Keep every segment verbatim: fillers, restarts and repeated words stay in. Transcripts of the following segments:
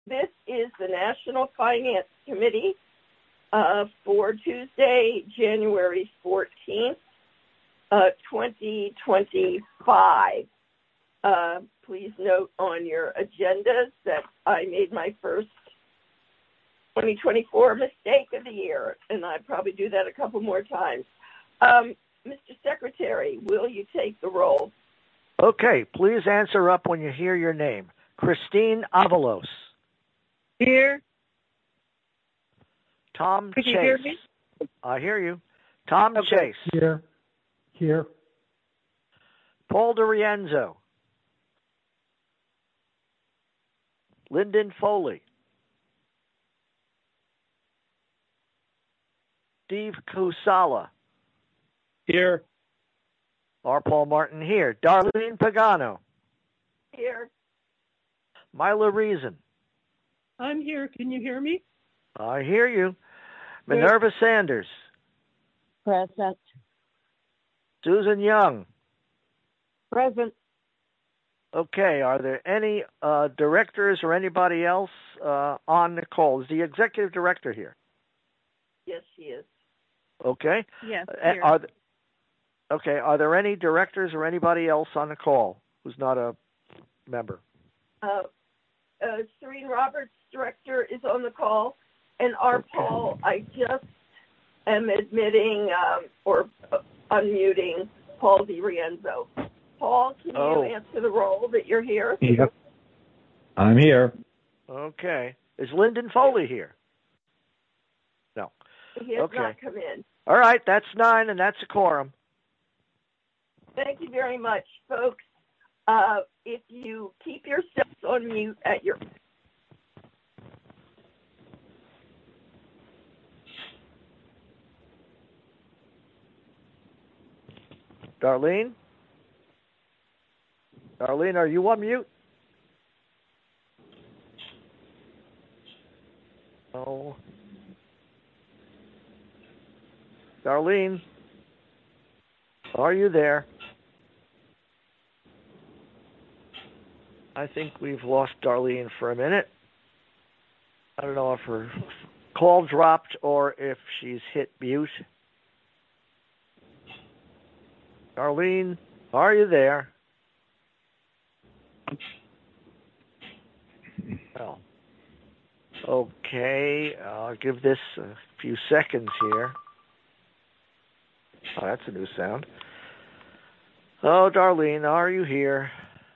This is the National Finance Committee uh, for Tuesday, January fourteenth, uh, twenty twenty-five. Uh, please note on your agendas that I made my first twenty twenty-four mistake of the year, and I probably do that a couple more times. Um, Mister Secretary, will you take the roll? Okay, please answer up when you hear your name. Christine Avalos. Here. Tom Can Chase. you hear me? I hear you. Tom Okay. Chase. Here. Here. Paul DiRienzo. Lyndon Foley. Steve Kusala. Here. R. Paul Martin here. Darlene Pagano. Here. Mila Reason. I'm here. Can you hear me? I hear you. Minerva Sanders. Present. Susan Young. Present. Okay, are there any uh, directors or anybody else uh, on the call? Is the executive director here? Yes, she is. Okay. Yes, Uh, here. are th- okay, are there any directors or anybody else on the call who's not a member? Uh, uh, Serene Roberts, director, is on the call, and our Okay. Paul, I just am admitting um, or uh, unmuting Paul DiRienzo. Paul, can Oh. you answer the roll that you're here? Yep. I'm here. Okay. Is Lyndon Foley here? No. He has Okay. not come in. All right, that's nine, and that's a quorum. Thank you very much, folks. Uh, if you keep yourselves on mute at your Darlene? Darlene, are you on mute? No. Darlene, are you there? I think we've lost Darlene for a minute. I don't know if her call dropped or if she's hit mute. Darlene, are you there? Well, okay, I'll give this a few seconds here. Oh, that's a new sound. Oh, Darlene, are you here?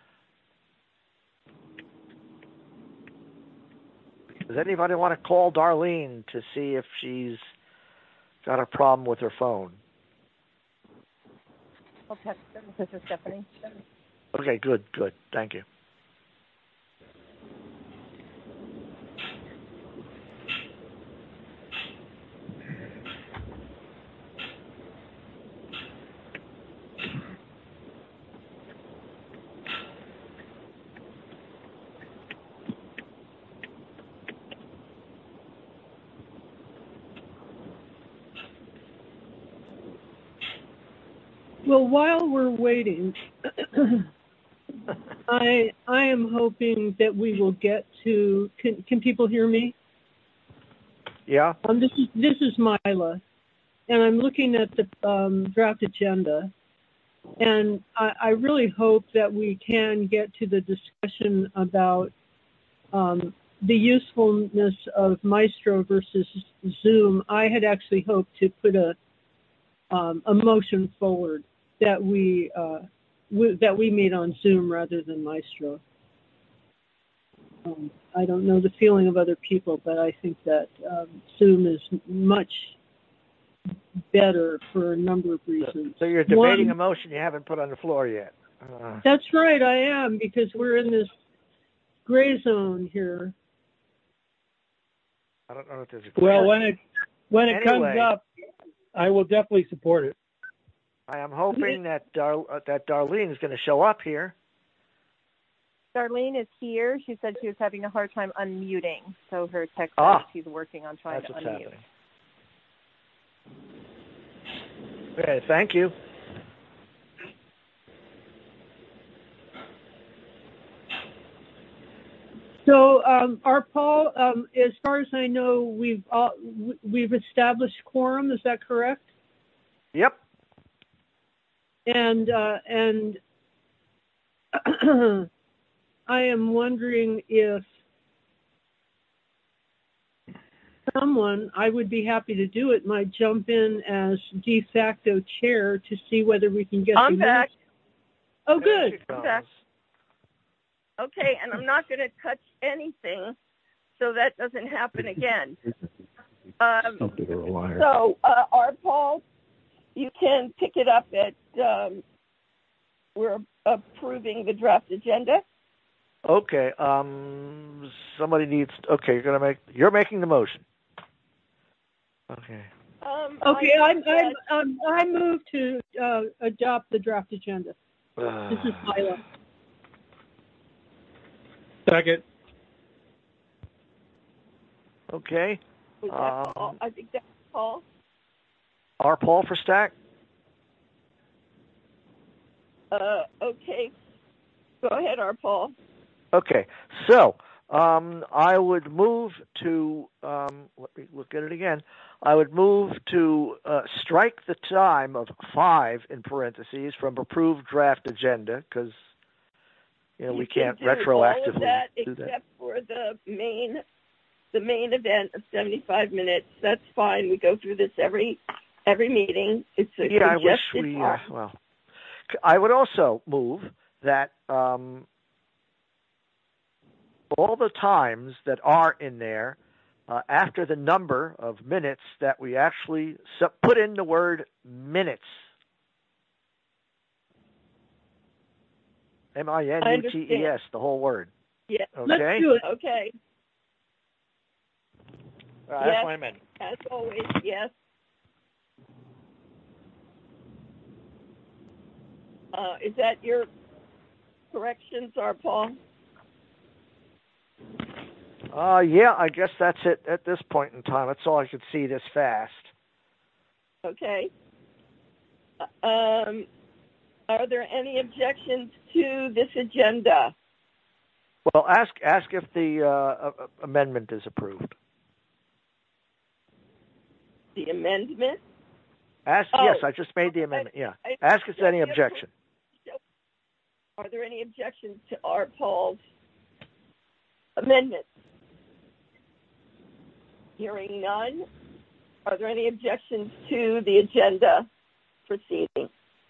Does anybody want to call Darlene to see if she's got a problem with her phone? I'll text them. This is Stephanie. Okay, good, good. Thank you. Well, while we're waiting, I I am hoping that we will get to. Can can people hear me? Yeah. Um, this is this is Mila, and I'm looking at the um, draft agenda, and I, I really hope that we can get to the discussion about um, the usefulness of Maestro versus Zoom. I had actually hoped to put a um, a motion forward that we uh, w- that we meet on Zoom rather than Maestro. Um, I don't know the feeling of other people, but I think that um, Zoom is much better for a number of reasons. So you're debating One, a motion you haven't put on the floor yet. Uh, that's right, I am, because we're in this gray zone here. I don't know if there's a Well, when it when it Anyway. comes up, I will definitely support it. I am hoping that Dar- uh, that Darlene is going to show up here. Darlene is here. She said she was having a hard time unmuting, so her text Ah. says she's working on trying That's to what's unmute. happening. Okay, thank you. So, um, our Paul, um, as far as I know, we've all, we've established quorum. Is that correct? Yep. And uh, and I am wondering if someone, I would be happy to do it, might jump in as de facto chair to see whether we can get I'm the back. minutes. Oh, There good. she I'm back. goes. Okay, and I'm not going to touch anything so that doesn't happen again. Um, so, uh, our Paul, you can pick it up at, um, we're approving the draft agenda. Okay. Um, somebody needs. Okay, you're gonna make. You're making the motion. Okay. Um, okay, I, I, I, I move to uh, adopt the draft agenda. Uh, This is Lila. Second. Okay. Was that Um, Paul? I think that's Paul. Our Paul for Stack. Uh, okay. Go ahead, our Paul. Okay. So um, I would move to. Um, let me look at it again. I would move to uh, strike the time of five in parentheses from approved draft agenda because you know You we can can't do retroactively all of that do except that. for the main, the main event of seventy-five minutes. That's fine. We go through this every every meeting. It's a Yeah, I wish congested we. Uh, time. well, I would also move that um, all the times that are in there uh, after the number of minutes that we actually su- put in the word minutes. M I N U T E S, the whole word. Yeah. Okay? Let's do it. Okay. Uh, yes. That's my amendment. As always, yes. Uh, is that your corrections, our Paul? Uh, yeah, I guess that's it at this point in time. That's all I could see this fast. Okay. Um, are there any objections to this agenda? Well, ask ask if the uh, amendment is approved. The amendment? Ask. Oh, yes, I just made the amendment. Yeah. I, Ask if there's any yeah, objection. Are there any objections to our Paul's amendment? Hearing none. Are there any objections to the agenda proceeding?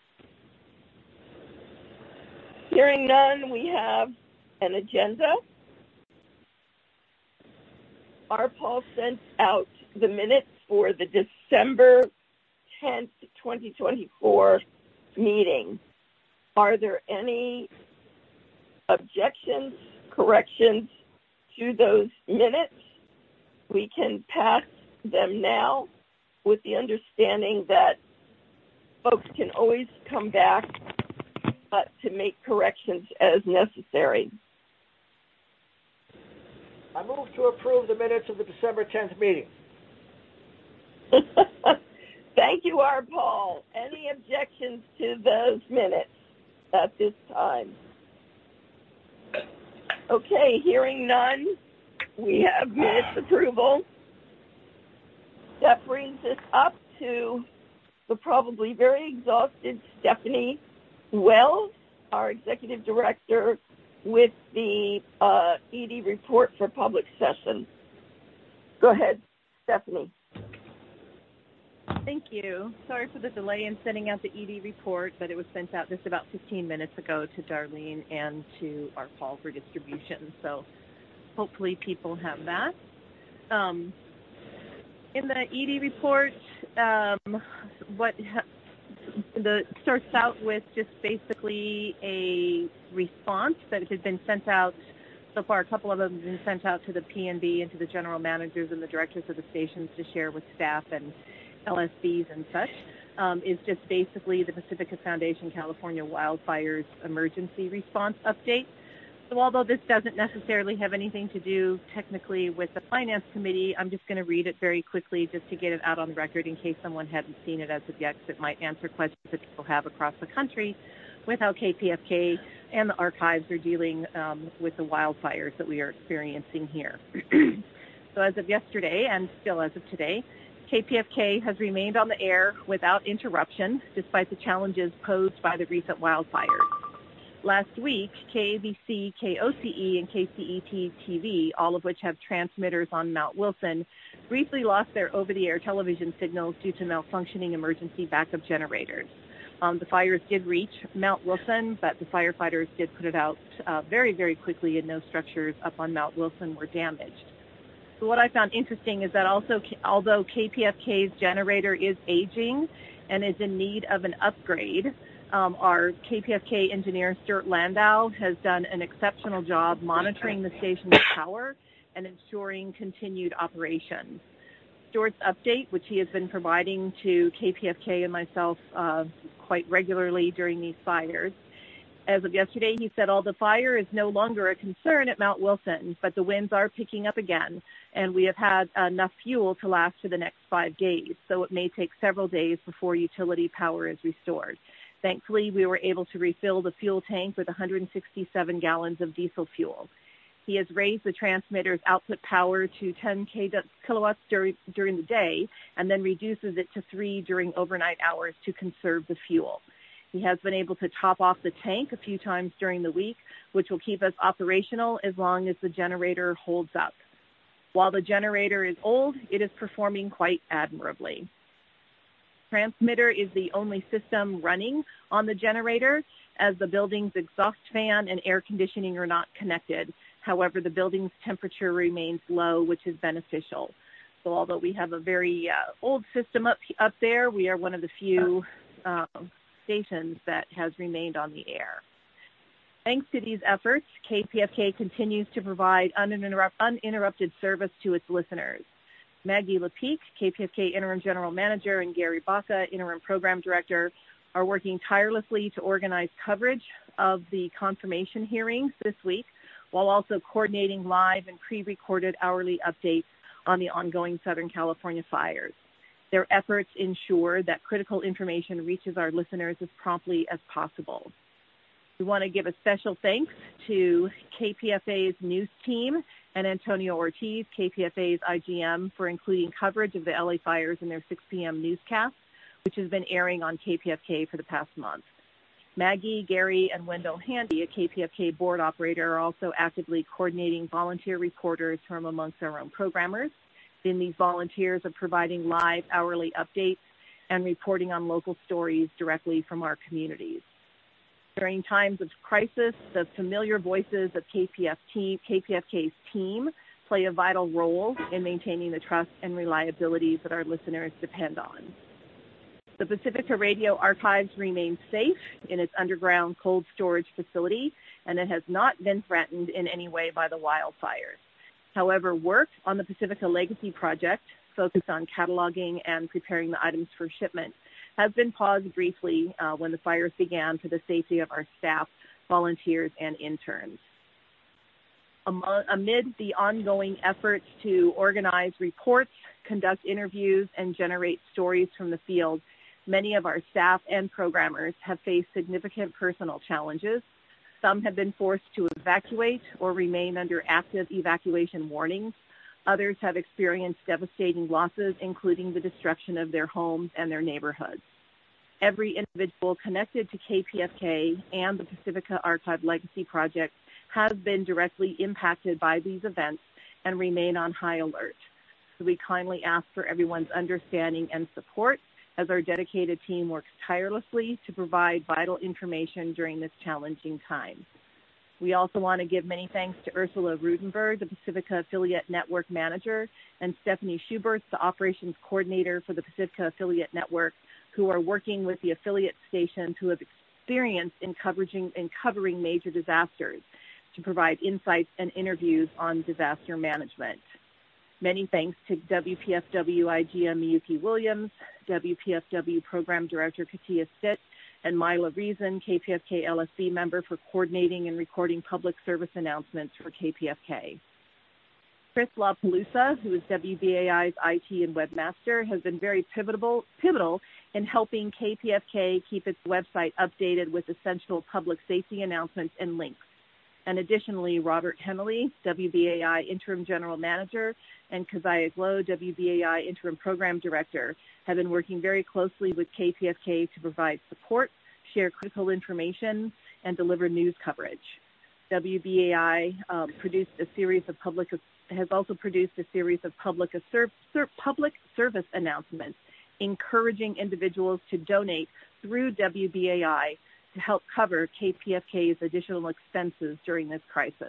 Hearing none, we have an agenda. Our Paul sent out the minutes for the December tenth, twenty twenty-four meeting. Are there any objections, corrections to those minutes? We can pass them now with the understanding that folks can always come back uh, to make corrections as necessary. I move to approve the minutes of the December tenth meeting. Thank you, R. Paul. Any objections to those minutes at this time? Okay, hearing none, we have minutes approval. That brings us up to the probably very exhausted Stephanie Wells, our executive director, with the uh, E D report for public session. Go ahead, Stephanie. Thank you. Sorry for the delay in sending out the E D report, but it was sent out just about fifteen minutes ago to Darlene and to our Paul for distribution. So hopefully people have that. Um, in the E D report, um, what ha- the starts out with just basically a response that had been sent out. So far, a couple of them have been sent out to the P N B and to the general managers and the directors of the stations to share with staff and L S Bs and such, um, is just basically the Pacifica Foundation California Wildfires Emergency Response Update. So although this doesn't necessarily have anything to do technically with the Finance Committee, I'm just going to read it very quickly just to get it out on the record in case someone hadn't seen it as of yet, because it might answer questions that people have across the country with how K P F K and the archives are dealing um, with the wildfires that we are experiencing here. So as of yesterday, and still as of today, K P F K has remained on the air without interruption, despite the challenges posed by the recent wildfires. Last week, K A B C, K O C E, and K C E T T V, all of which have transmitters on Mount Wilson, briefly lost their over-the-air television signals due to malfunctioning emergency backup generators. Um, the fires did reach Mount Wilson, but the firefighters did put it out uh, very, very quickly, and no structures up on Mount Wilson were damaged. So what I found interesting is that also, although K P F K's generator is aging and is in need of an upgrade, um, our K P F K engineer, Stuart Landau, has done an exceptional job monitoring the station's power and ensuring continued operations. Stuart's update, which he has been providing to K P F K and myself uh, quite regularly during these fires. As of yesterday, he said all the fire is no longer a concern at Mount Wilson, but the winds are picking up again, and we have had enough fuel to last for the next five days, so it may take several days before utility power is restored. Thankfully, we were able to refill the fuel tank with one hundred sixty-seven gallons of diesel fuel. He has raised the transmitter's output power to ten kilowatts during, during the day and then reduces it to three during overnight hours to conserve the fuel. He has been able to top off the tank a few times during the week, which will keep us operational as long as the generator holds up. While the generator is old, it is performing quite admirably. Transmitter is the only system running on the generator, as the building's exhaust fan and air conditioning are not connected. However, the building's temperature remains low, which is beneficial. So although we have a very uh, old system up, up there, we are one of the few uh, stations that has remained on the air. Thanks to these efforts, K P F K continues to provide uninterrupt, uninterrupted service to its listeners. Maggie Lepeak, K P F K Interim General Manager, and Gary Baca, Interim Program Director, are working tirelessly to organize coverage of the confirmation hearings this week, while also coordinating live and pre-recorded hourly updates on the ongoing Southern California fires. Their efforts ensure that critical information reaches our listeners as promptly as possible. We want to give a special thanks to K P F A's news team and Antonio Ortiz, K P F A's I G M, for including coverage of the L A fires in their six p.m. newscast, which has been airing on K P F K for the past month. Maggie, Gary, and Wendell Handy, a K P F K board operator, are also actively coordinating volunteer reporters from amongst our own programmers. Then these volunteers are providing live hourly updates and reporting on local stories directly from our communities. During times of crisis, the familiar voices of K P F T, K P F K's team play a vital role in maintaining the trust and reliability that our listeners depend on. The Pacifica Radio Archives remains safe in its underground cold storage facility, and it has not been threatened in any way by the wildfires. However, work on the Pacifica Legacy Project, focused on cataloging and preparing the items for shipment, has been paused briefly uh, when the fires began for the safety of our staff, volunteers, and interns. Among, amid the ongoing efforts to organize reports, conduct interviews, and generate stories from the field, many of our staff and programmers have faced significant personal challenges. Some have been forced to evacuate or remain under active evacuation warnings. Others have experienced devastating losses, including the destruction of their homes and their neighborhoods. Every individual connected to K P F K and the Pacifica Archive Legacy Project has been directly impacted by these events and remain on high alert. So we kindly ask for everyone's understanding and support as our dedicated team works tirelessly to provide vital information during this challenging time. We also want to give many thanks to Ursula Rudenberg, the Pacifica Affiliate Network Manager, and Stephanie Schubert, the Operations Coordinator for the Pacifica Affiliate Network, who are working with the affiliate stations who have experience in, covering, in covering major disasters to provide insights and interviews on disaster management. Many thanks to W P F W I G M Miyuki Williams, W P F W Program Director Katia Stitt, and Mila Reason, K P F K L S B member, for coordinating and recording public service announcements for K P F K. Chris LaPalooza, who is W B A I's I T and webmaster, has been very pivotal, pivotal in helping K P F K keep its website updated with essential public safety announcements and links. And additionally, Robert Hemley, W B A I Interim General Manager, and Keziah Glow, W B A I Interim Program Director, have been working very closely with K P F K to provide support, share critical information, and deliver news coverage. W B A I um, produced a series of public has also produced a series of public ser- ser- public service announcements, encouraging individuals to donate through W B A I to help cover K P F K's additional expenses during this crisis.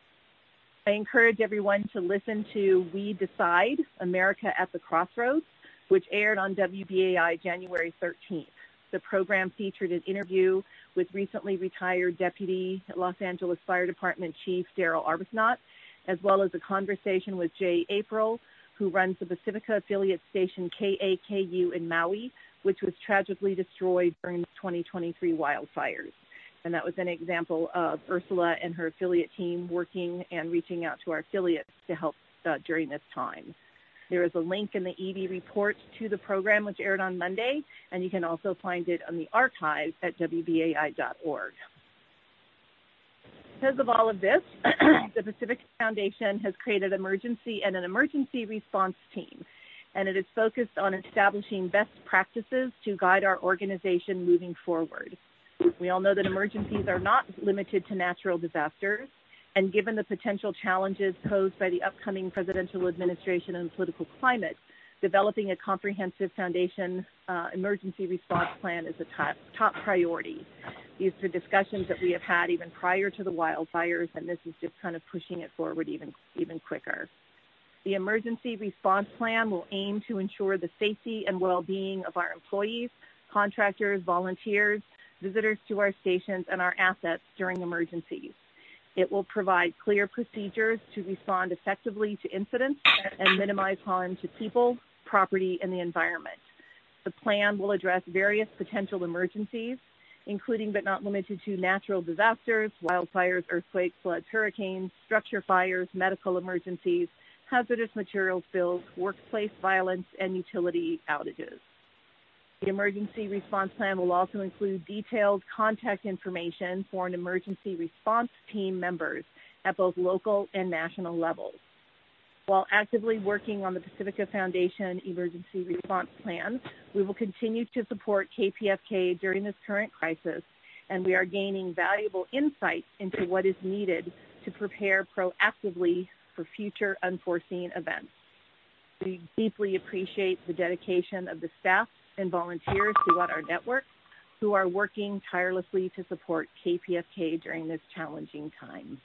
I encourage everyone to listen to We Decide, America at the Crossroads, which aired on W B A I January thirteenth. The program featured an interview with recently retired Deputy Los Angeles Fire Department Chief Daryl Arbuthnot, as well as a conversation with Jay April, who runs the Pacifica affiliate station K A K U in Maui, which was tragically destroyed during the twenty twenty-three wildfires. And that was an example of Ursula and her affiliate team working and reaching out to our affiliates to help uh, during this time. There is a link in the E D report to the program, which aired on Monday, and you can also find it on the archives at W B A I dot org. Because of all of this, the Pacific Foundation has created emergency and an emergency response team, and it is focused on establishing best practices to guide our organization moving forward. We all know that emergencies are not limited to natural disasters, and given the potential challenges posed by the upcoming presidential administration and political climate, developing a comprehensive foundation uh, emergency response plan is a top, top priority. These are discussions that we have had even prior to the wildfires, and this is just kind of pushing it forward even, even quicker. The emergency response plan will aim to ensure the safety and well-being of our employees, contractors, volunteers, visitors to our stations, and our assets during emergencies. It will provide clear procedures to respond effectively to incidents and minimize harm to people, property, and the environment. The plan will address various potential emergencies, including but not limited to natural disasters, wildfires, earthquakes, floods, hurricanes, structure fires, medical emergencies, hazardous materials spills, workplace violence, and utility outages. The emergency response plan will also include detailed contact information for an emergency response team members at both local and national levels. While actively working on the Pacifica Foundation Emergency Response Plan, we will continue to support K P F K during this current crisis, and we are gaining valuable insights into what is needed to prepare proactively for future unforeseen events. We deeply appreciate the dedication of the staff and volunteers throughout our network who are working tirelessly to support K P F K during this challenging time.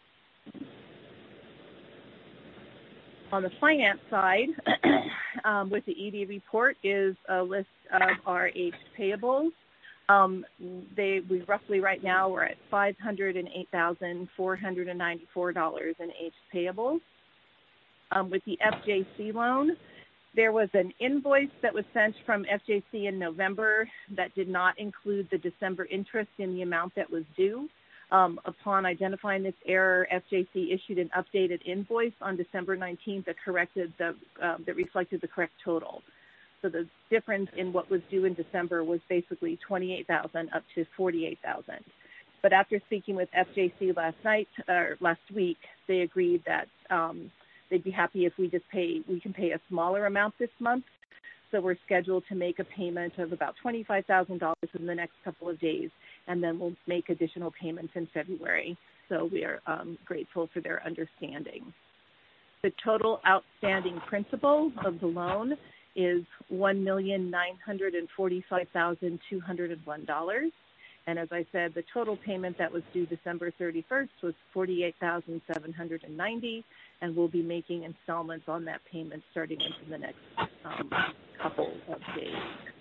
On the finance side, um, with the E D report is a list of our aged payables. Um, they, we roughly right now we're at five hundred eight thousand four hundred ninety-four dollars in aged payables. Um, with the F J C loan, there was an invoice that was sent from F J C in November that did not include the December interest in the amount that was due. Um, upon identifying this error, F J C issued an updated invoice on December nineteenth that corrected the uh, that reflected the correct total. So the difference in what was due in December was basically twenty-eight thousand dollars up to forty-eight thousand dollars. But after speaking with F J C last night or last week, they agreed that um, they'd be happy if we just pay, we can pay a smaller amount this month. So we're scheduled to make a payment of about twenty-five thousand dollars in the next couple of days, and then we'll make additional payments in February. So we are um, grateful for their understanding. The total outstanding principal of the loan is one million nine hundred forty-five thousand two hundred one dollars. And as I said, the total payment that was due December thirty-first was forty-eight thousand seven hundred ninety dollars, and we'll be making installments on that payment starting in the next um, couple of days.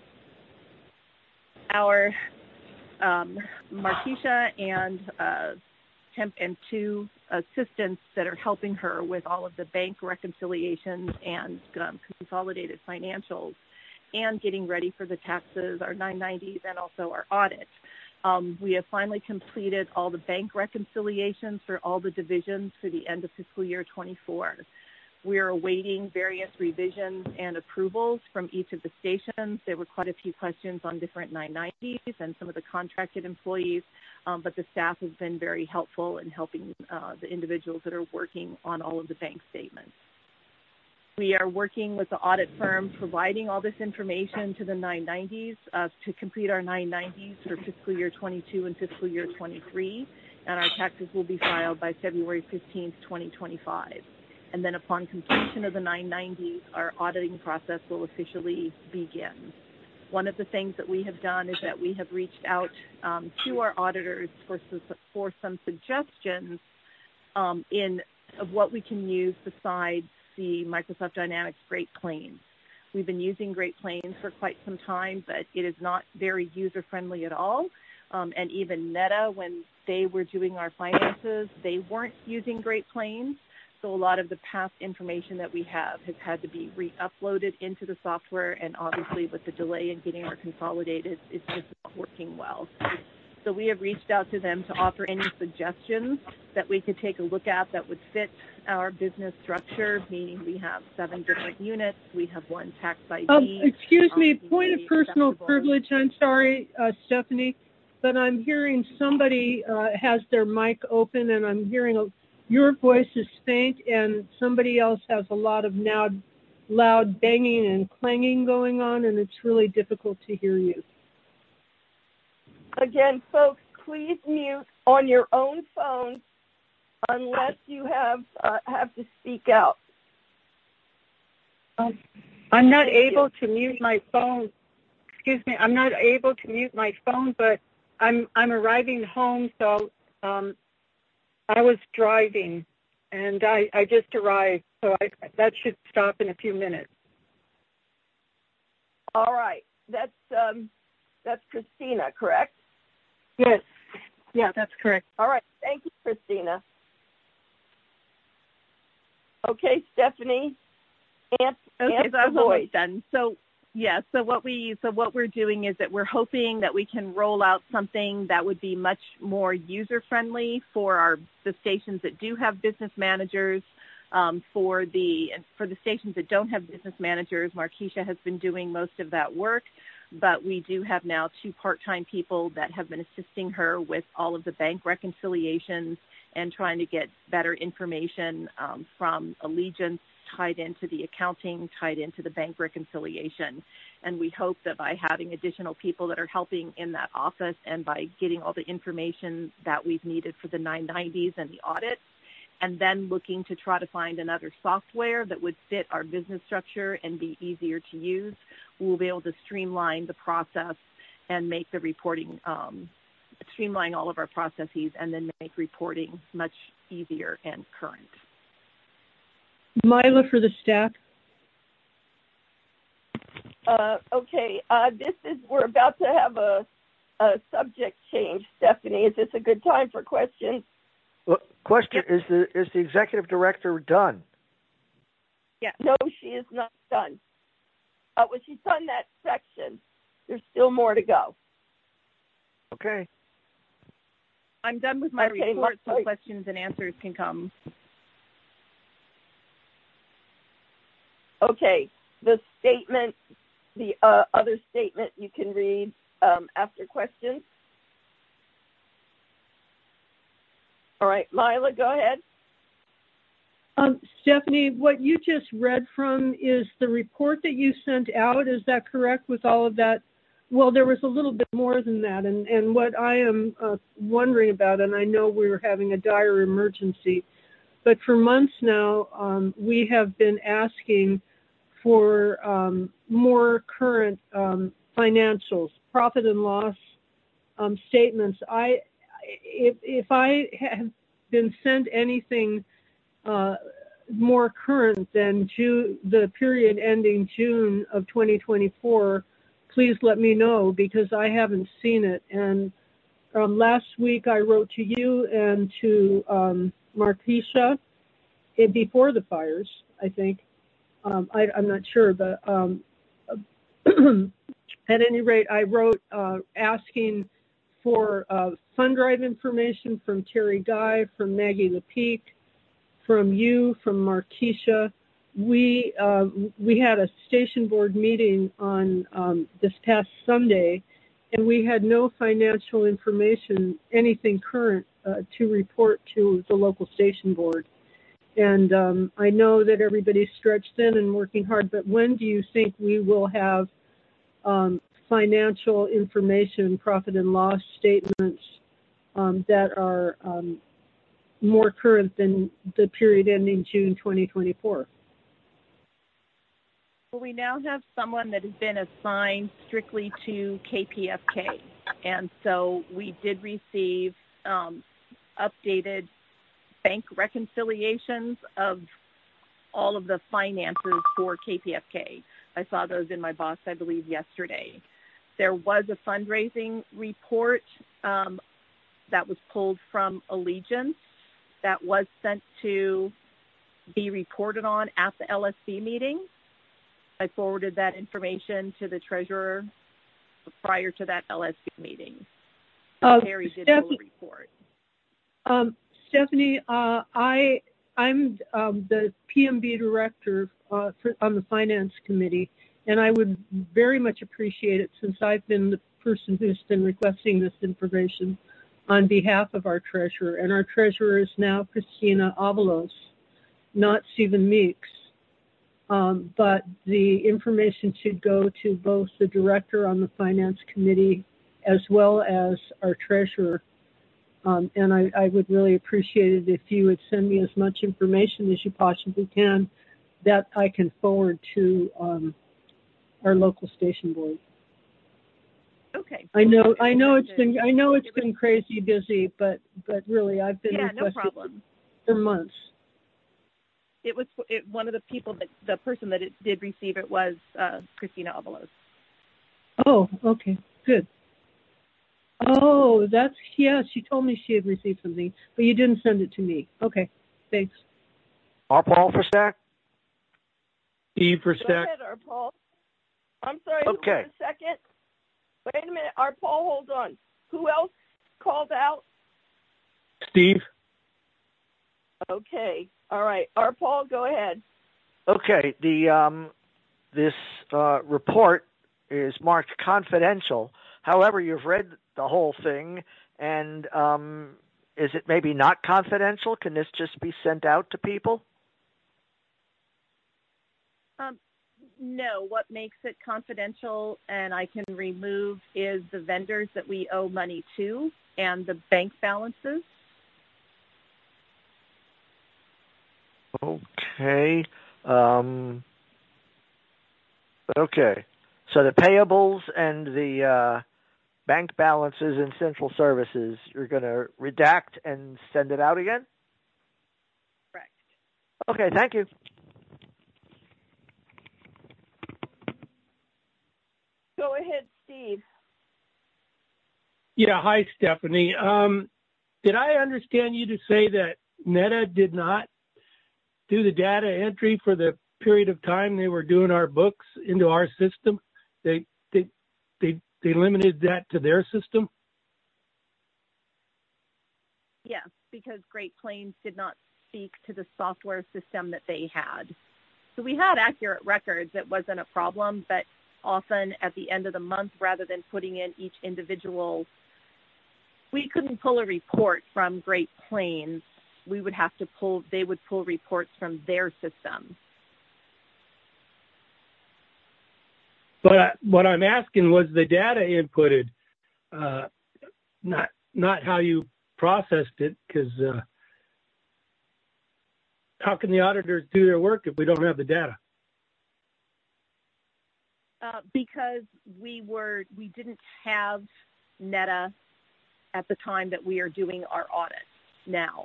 Our um, Markeisha and uh, temp and two assistants that are helping her with all of the bank reconciliations and um, consolidated financials and getting ready for the taxes, our nine nineties, and also our audit. Um, we have finally completed all the bank reconciliations for all the divisions for the end of fiscal year twenty-four. We are awaiting various revisions and approvals from each of the stations. There were quite a few questions on different nine nineties and some of the contracted employees, um, but the staff has been very helpful in helping uh, the individuals that are working on all of the bank statements. We are working with the audit firm providing all this information to the nine nineties uh, to complete our nine nineties for fiscal year twenty-two and fiscal year twenty-three, and our taxes will be filed by February fifteenth, twenty twenty-five. And then upon completion of the nine nineties, our auditing process will officially begin. One of the things that we have done is that we have reached out um, to our auditors for, for some suggestions um, in of what we can use besides the Microsoft Dynamics Great Plains. We've been using Great Plains for quite some time, but it is not very user-friendly at all. Um, and even Netta, when they were doing our finances, they weren't using Great Plains. So a lot of the past information that we have has had to be re-uploaded into the software, and obviously with the delay in getting our consolidated, it's just not working well. So we have reached out to them to offer any suggestions that we could take a look at that would fit our business structure, meaning we have seven different units, we have one tax I D. Um, excuse me, um, point of personal privilege. I'm sorry, uh, Stephanie, but I'm hearing somebody uh, has their mic open, and I'm hearing a, your voice is faint, and somebody else has a lot of loud, loud banging and clanging going on, and it's really difficult to hear you. Again, folks, please mute on your own phone unless you have uh, have to speak out. Um, I'm not Thank able you. to mute my phone. Excuse me, I'm not able to mute my phone, but I'm I'm arriving home, so um, I was driving, and I, I just arrived, so I, that should stop in a few minutes. All right, that's um, that's Christina, correct? Yes, yeah, that's correct. All right, thank you, Christina. Okay, Stephanie, answer, Okay, answer so I was voice. almost done. So, yeah, so what we so what we're doing is that we're hoping that we can roll out something that would be much more user-friendly for our the stations that do have business managers. Um, for the for the stations that don't have business managers, Markeisha has been doing most of that work, but we do have now two part-time people that have been assisting her with all of the bank reconciliations and trying to get better information um, from Allegiance tied into the accounting, tied into the bank reconciliation. And we hope that by having additional people that are helping in that office and by getting all the information that we've needed for the nine nineties and the audits, and then looking to try to find another software that would fit our business structure and be easier to use, we'll be able to streamline the process and make the reporting, um, streamline all of our processes and then make reporting much easier and current. Mila for the staff. Uh, okay, uh, this is, we're about to have a, a subject change. Stephanie, is this a good time for questions? Well, question, is the is the executive director done? Yeah. No, she is not done. Uh, well, she's done that section. There's still more to go. Okay. I'm done with my Okay, report, my- so questions and answers can come. Okay, the statement, the uh, other statement you can read um, after questions. All right, Mila, go ahead. Um, Stephanie, what you just read from is the report that you sent out. Is that correct with all of that? Well, there was a little bit more than that. And, and what I am uh, wondering about, and I know we were having a dire emergency, but for months now, um, we have been asking for um, more current um, financials, profit and loss um, statements. I, if, if I have been sent anything uh, more current than June, the period ending June of twenty twenty-four, please let me know because I haven't seen it. And um, last week I wrote to you and to um, Markeisha it, before the fires, I think. Um, I, I'm not sure, but um, at any rate, I wrote uh, asking for uh, fund drive information from Terry Guy, from Maggie LePeak, from you, from Markeisha, we uh, we had a station board meeting on um, this past Sunday, and we had no financial information, anything current, uh, to report to the local station board. And um, I know that everybody's stretched thin and working hard, but when do you think we will have um, financial information, profit and loss statements um, that are um, more current than the period ending June twenty twenty-four? Well, we now have someone that has been assigned strictly to K P F K. And so we did receive um, updated bank reconciliations of all of the finances for K P F K. I saw those in my box, I believe, yesterday. There was a fundraising report um, that was pulled from Allegiance that was sent to be reported on at the L S B meeting. I forwarded that information to the treasurer prior to that L S B meeting. Uh, Terry did Steph- pull a report. Um, Stephanie, uh, I, I'm um, the P M B director uh, for, on the finance committee, and I would very much appreciate it, since I've been the person who's been requesting this information on behalf of our treasurer. And our treasurer is now Christina Avalos, not Stephen Meeks. Um, but the information should go to both the director on the finance committee as well as our treasurer. Um, and I, I would really appreciate it if you would send me as much information as you possibly can that I can forward to um, our local station board. Okay. I know, I know it's been, I know it's been crazy busy, but but really, I've been yeah, no requesting problem. for months. It was it, one of the people that the person that it did receive it was uh, Christina Avalos. Oh, okay, good. Oh, that's, yeah, she told me she had received something, but you didn't send it to me. Okay, thanks. R. Paul for Stack? Steve for Go Stack. ahead, R. Paul. I'm sorry, Okay. who was the second? Wait a minute, R. Paul, hold on. Who else called out? Steve. Okay, all right. R. Paul, go ahead. Okay, the um, this uh, report is marked confidential. However, you've read the whole thing, and um, is it maybe not confidential? Can this just be sent out to people? Um, no, what makes it confidential and I can remove is the vendors that we owe money to and the bank balances. Okay. Um, okay. So the payables and the uh, bank balances and central services, you're going to redact and send it out again? Correct. Okay, thank you. Go ahead, Steve. Yeah, hi, Stephanie. Um, did I understand you to say that Netta did not do the data entry for the period of time they were doing our books into our system? They they they they limited that to their system? Yes, because Great Plains did not speak to the software system that they had. So we had accurate records. It wasn't a problem, but often at the end of the month, rather than putting in each individual, we couldn't pull a report from Great Plains. We would have to pull, they would pull reports from their system. But I, what I'm asking was the data inputted, uh, not not how you processed it, because uh, how can the auditors do their work if we don't have the data? Uh, because we were, we didn't have Netta at the time that we are doing our audit now.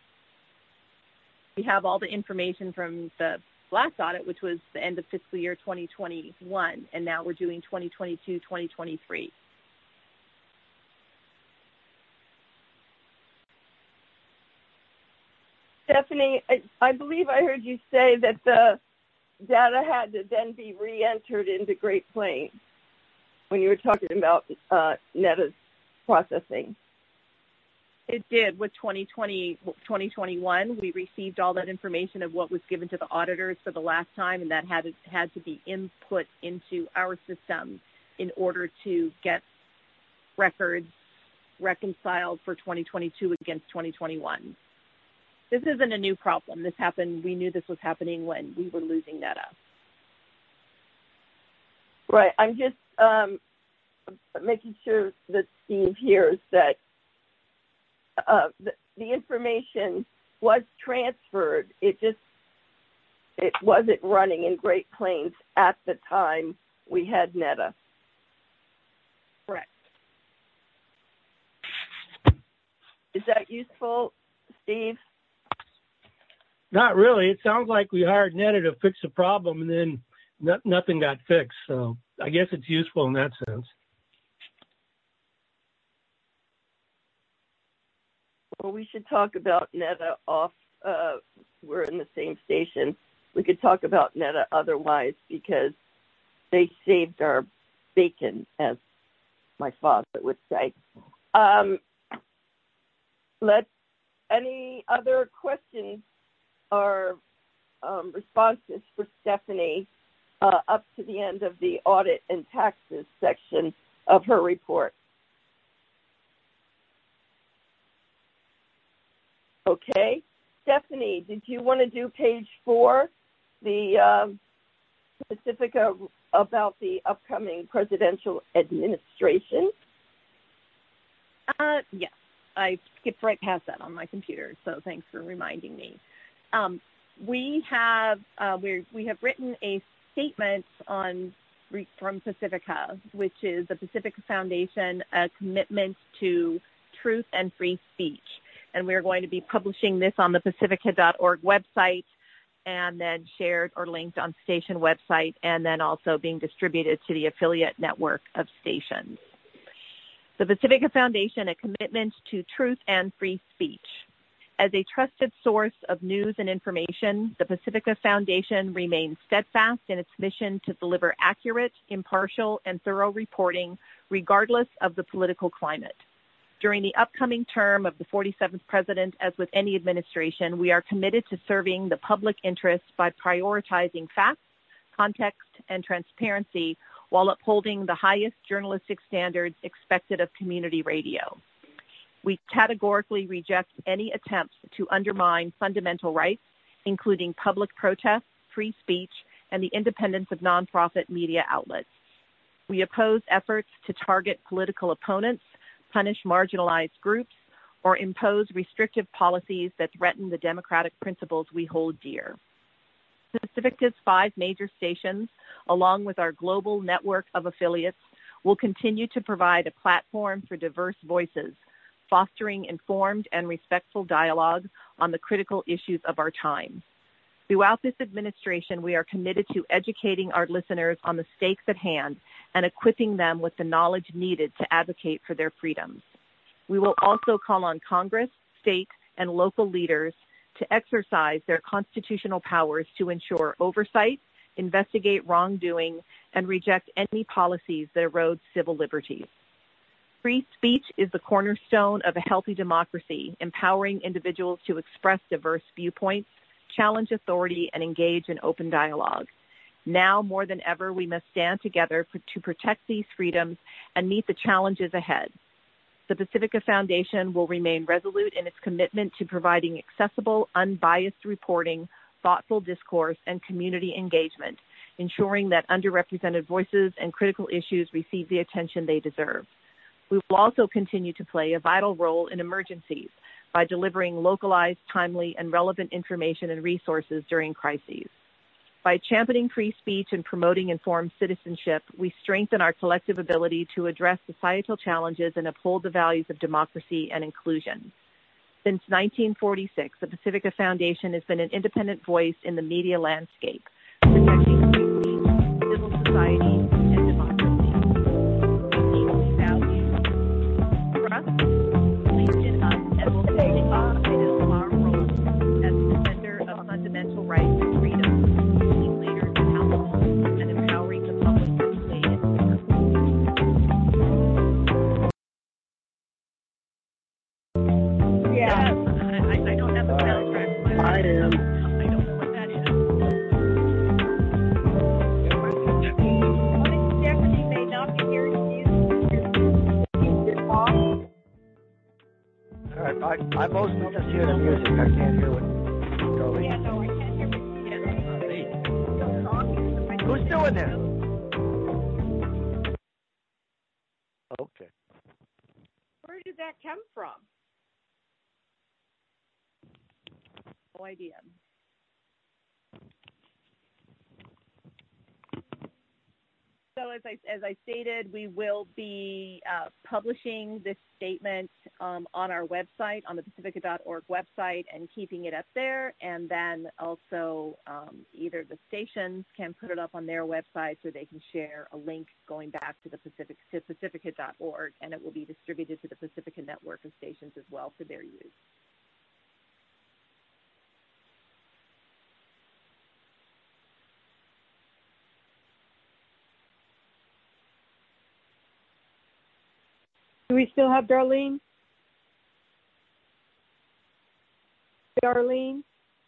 We have all the information from the last audit, which was the end of fiscal year twenty twenty-one, and now we're doing twenty twenty-two, twenty twenty-three. Stephanie, I, I believe I heard you say that the data had to then be re-entered into Great Plains when you were talking about uh, Netta's processing. It did with twenty twenty, twenty twenty-one. We received all that information of what was given to the auditors for the last time, and that had, had to be input into our system in order to get records reconciled for twenty twenty-two against twenty twenty-one. This isn't a new problem. This happened, we knew this was happening when we were losing NETA. Right. I'm just um, making sure that Steve hears that uh, the, the information was transferred. It just, it wasn't running in Great Plains at the time we had NETA. Correct. Is that useful, Steve? Not really. It sounds like we hired NETA to fix the problem, and then no, nothing got fixed. So I guess it's useful in that sense. Well, we should talk about NETA off. Uh, we're in the same station. We could talk about NETA otherwise because they saved our bacon, as my father would say. Um, let's. Any other questions or um, responses for Stephanie uh, up to the end of the audit and taxes section of her report? Okay. Stephanie, did you want to do page four, the um, Pacifica about the upcoming presidential administration? Uh, yes. I skipped right past that on my computer, so thanks for reminding me. Um, we have uh, we we have written a statement on from Pacifica, which is the Pacifica Foundation, a commitment to truth and free speech, and we are going to be publishing this on the pacifica dot org website, and then shared or linked on station website, and then also being distributed to the affiliate network of stations. The Pacifica Foundation, a commitment to truth and free speech. As a trusted source of news and information, the Pacifica Foundation remains steadfast in its mission to deliver accurate, impartial, and thorough reporting regardless of the political climate. During the upcoming term of the forty-seventh president, as with any administration, we are committed to serving the public interest by prioritizing facts, context, and transparency while upholding the highest journalistic standards expected of community radio. We categorically reject any attempts to undermine fundamental rights, including public protest, free speech, and the independence of nonprofit media outlets. We oppose efforts to target political opponents, punish marginalized groups, or impose restrictive policies that threaten the democratic principles we hold dear. Pacifica's five major stations, along with our global network of affiliates, will continue to provide a platform for diverse voices, fostering informed and respectful dialogue on the critical issues of our time. Throughout this administration, we are committed to educating our listeners on the stakes at hand and equipping them with the knowledge needed to advocate for their freedoms. We will also call on Congress, state, and local leaders to exercise their constitutional powers to ensure oversight, investigate wrongdoing, and reject any policies that erode civil liberties. Free speech is the cornerstone of a healthy democracy, empowering individuals to express diverse viewpoints, challenge authority, and engage in open dialogue. Now more than ever, we must stand together for, to protect these freedoms and meet the challenges ahead. The Pacifica Foundation will remain resolute in its commitment to providing accessible, unbiased reporting, thoughtful discourse, and community engagement, ensuring that underrepresented voices and critical issues receive the attention they deserve. We will also continue to play a vital role in emergencies by delivering localized, timely, and relevant information and resources during crises. By championing free speech and promoting informed citizenship, we strengthen our collective ability to address societal challenges and uphold the values of democracy and inclusion. Since nineteen forty-six, the Pacifica Foundation has been an independent voice in the media landscape, protecting free speech, civil society, and democracy. We value trust, believe in us, and will continue to play our role as a defender of fundamental rights and freedoms. I mostly just hear the music. I can't hear what Darlene. Yeah, no, I can't hear you. Who's doing this? Okay. Where did that come from? No idea. So as I, as I stated, we will be uh, publishing this statement um, on our website, on the Pacifica dot org website, and keeping it up there. And then also um, either the stations can put it up on their websites, or they can share a link going back to the Pacific, to Pacifica dot org, and it will be distributed to the Pacifica network of stations as well for their use. Do we still have Darlene? Darlene?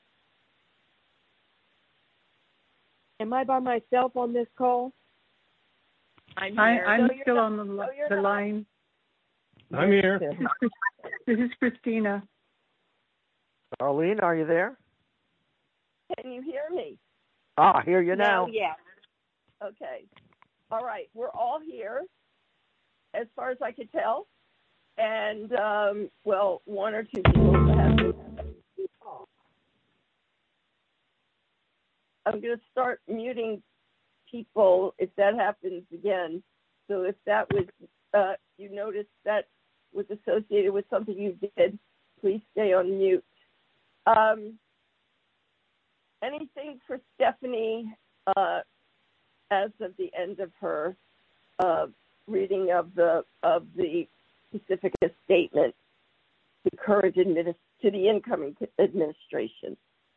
Am I by myself on this call? I'm here. I, I'm No, you're still not. on the, No, you're the not. line. I'm here. This is, Chris- this is Christina. Darlene, are you there? Can you hear me? Ah, I hear you now. Yes. Okay. All right. We're all here, as far as I could tell. And, um, well, one or two people have to. I'm going to start muting people if that happens again. So if that was, uh, you noticed that was associated with something you did, please stay on mute. Um, anything for Stephanie uh, as of the end of her uh, reading of the of the Pacifica statement to current administ- to the incoming administration.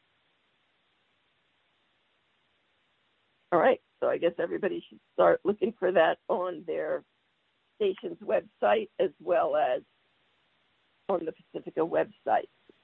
All right, so I guess everybody should start looking for that on their station's website as well as on the Pacifica website.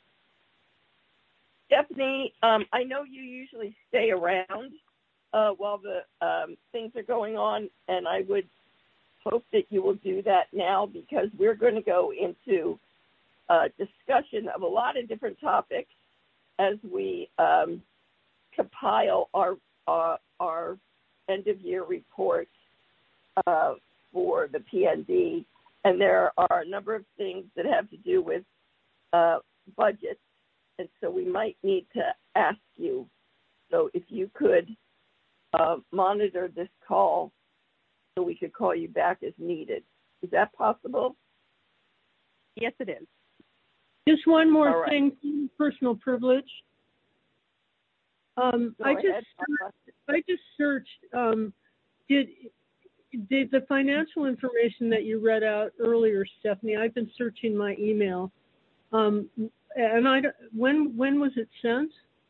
Stephanie, um, I know you usually stay around uh, while the um, things are going on, and I would hope that you will do that now, because we're going to go into a discussion of a lot of different topics as we um, compile our uh, our end-of-year report uh, for the P N D, and there are a number of things that have to do with uh, budgets, and so we might need to ask you. So if you could uh, monitor this call, so we could call you back as needed. Is that possible? Yes, it is. Just one more All right. thing, personal privilege. Um, Go I ahead, just Paula. I just searched. Um, did did the financial information that you read out earlier, Stephanie? I've been searching my email, um, and I don't- when when was it sent?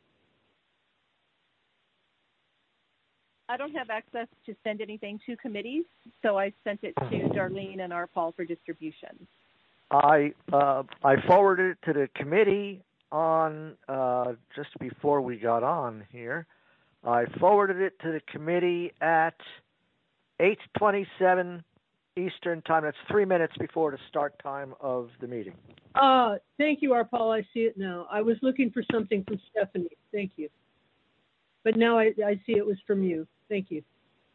I don't have access to send anything to committees, so I sent it to Darlene and our Paul for distribution. I uh, I forwarded it to the committee on uh, just before we got on here. I forwarded it to the committee at eight twenty-seven Eastern time. That's three minutes before the start time of the meeting. Uh, thank you, R. Paul. I see it now. I was looking for something from Stephanie. Thank you. But now I, I see it was from you. Thank you.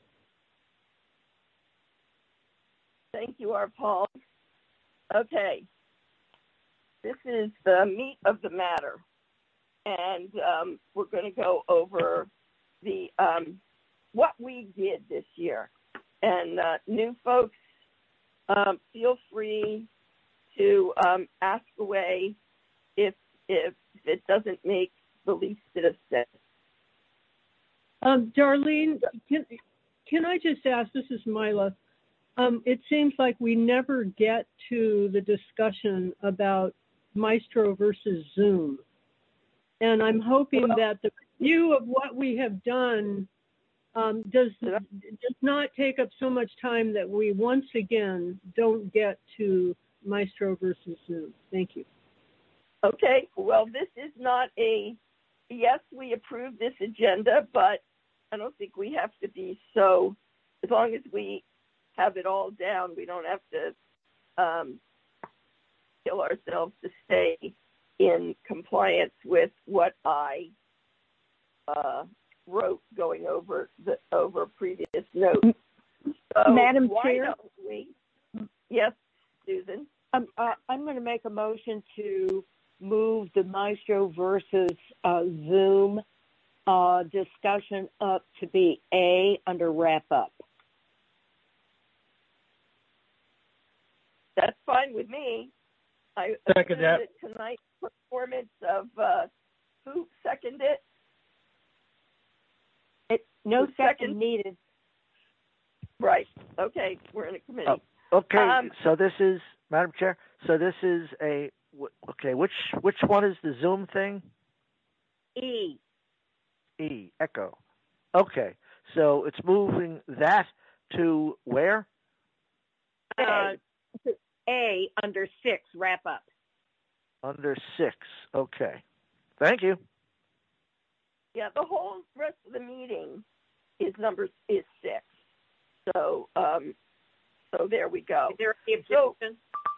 Thank you, R. Paul. Okay. This is the meat of the matter, and um, we're going to go over the um, what we did this year. And uh, new folks, um, feel free to um, ask away if if it doesn't make the least bit of sense. Um, Darlene, can, can I just ask, this is Mila, um, it seems like we never get to the discussion about Maestro versus Zoom. And I'm hoping Well, that the review of what we have done um, does, does not take up so much time that we once again don't get to Maestro versus Zoom. Thank you. Okay, well, this is not a, yes, we approve this agenda, but I don't think we have to be so, as long as we have it all down, we don't have to um, kill ourselves to stay in compliance with what I uh, wrote going over the over previous notes. So Madam why Chair? don't we? Yes, Susan. Um, uh, I'm going to make a motion to move the Maestro versus uh, Zoom uh, discussion up to be A under wrap up. That's fine with me. I Second assume that. that tonight's performance of uh, who seconded it? It, no Who second second? needed. Right. Okay, we're in a committee. Oh, okay, Um, so this is, Madam Chair, so this is a, okay, which which one is the Zoom thing? E. E, Echo. Okay, so it's moving that to where? Uh, A under six wrap up. Under six. Okay. Thank you. Yeah, the whole rest of the meeting is number is six. So, um, so there we go. Is there any So- objection?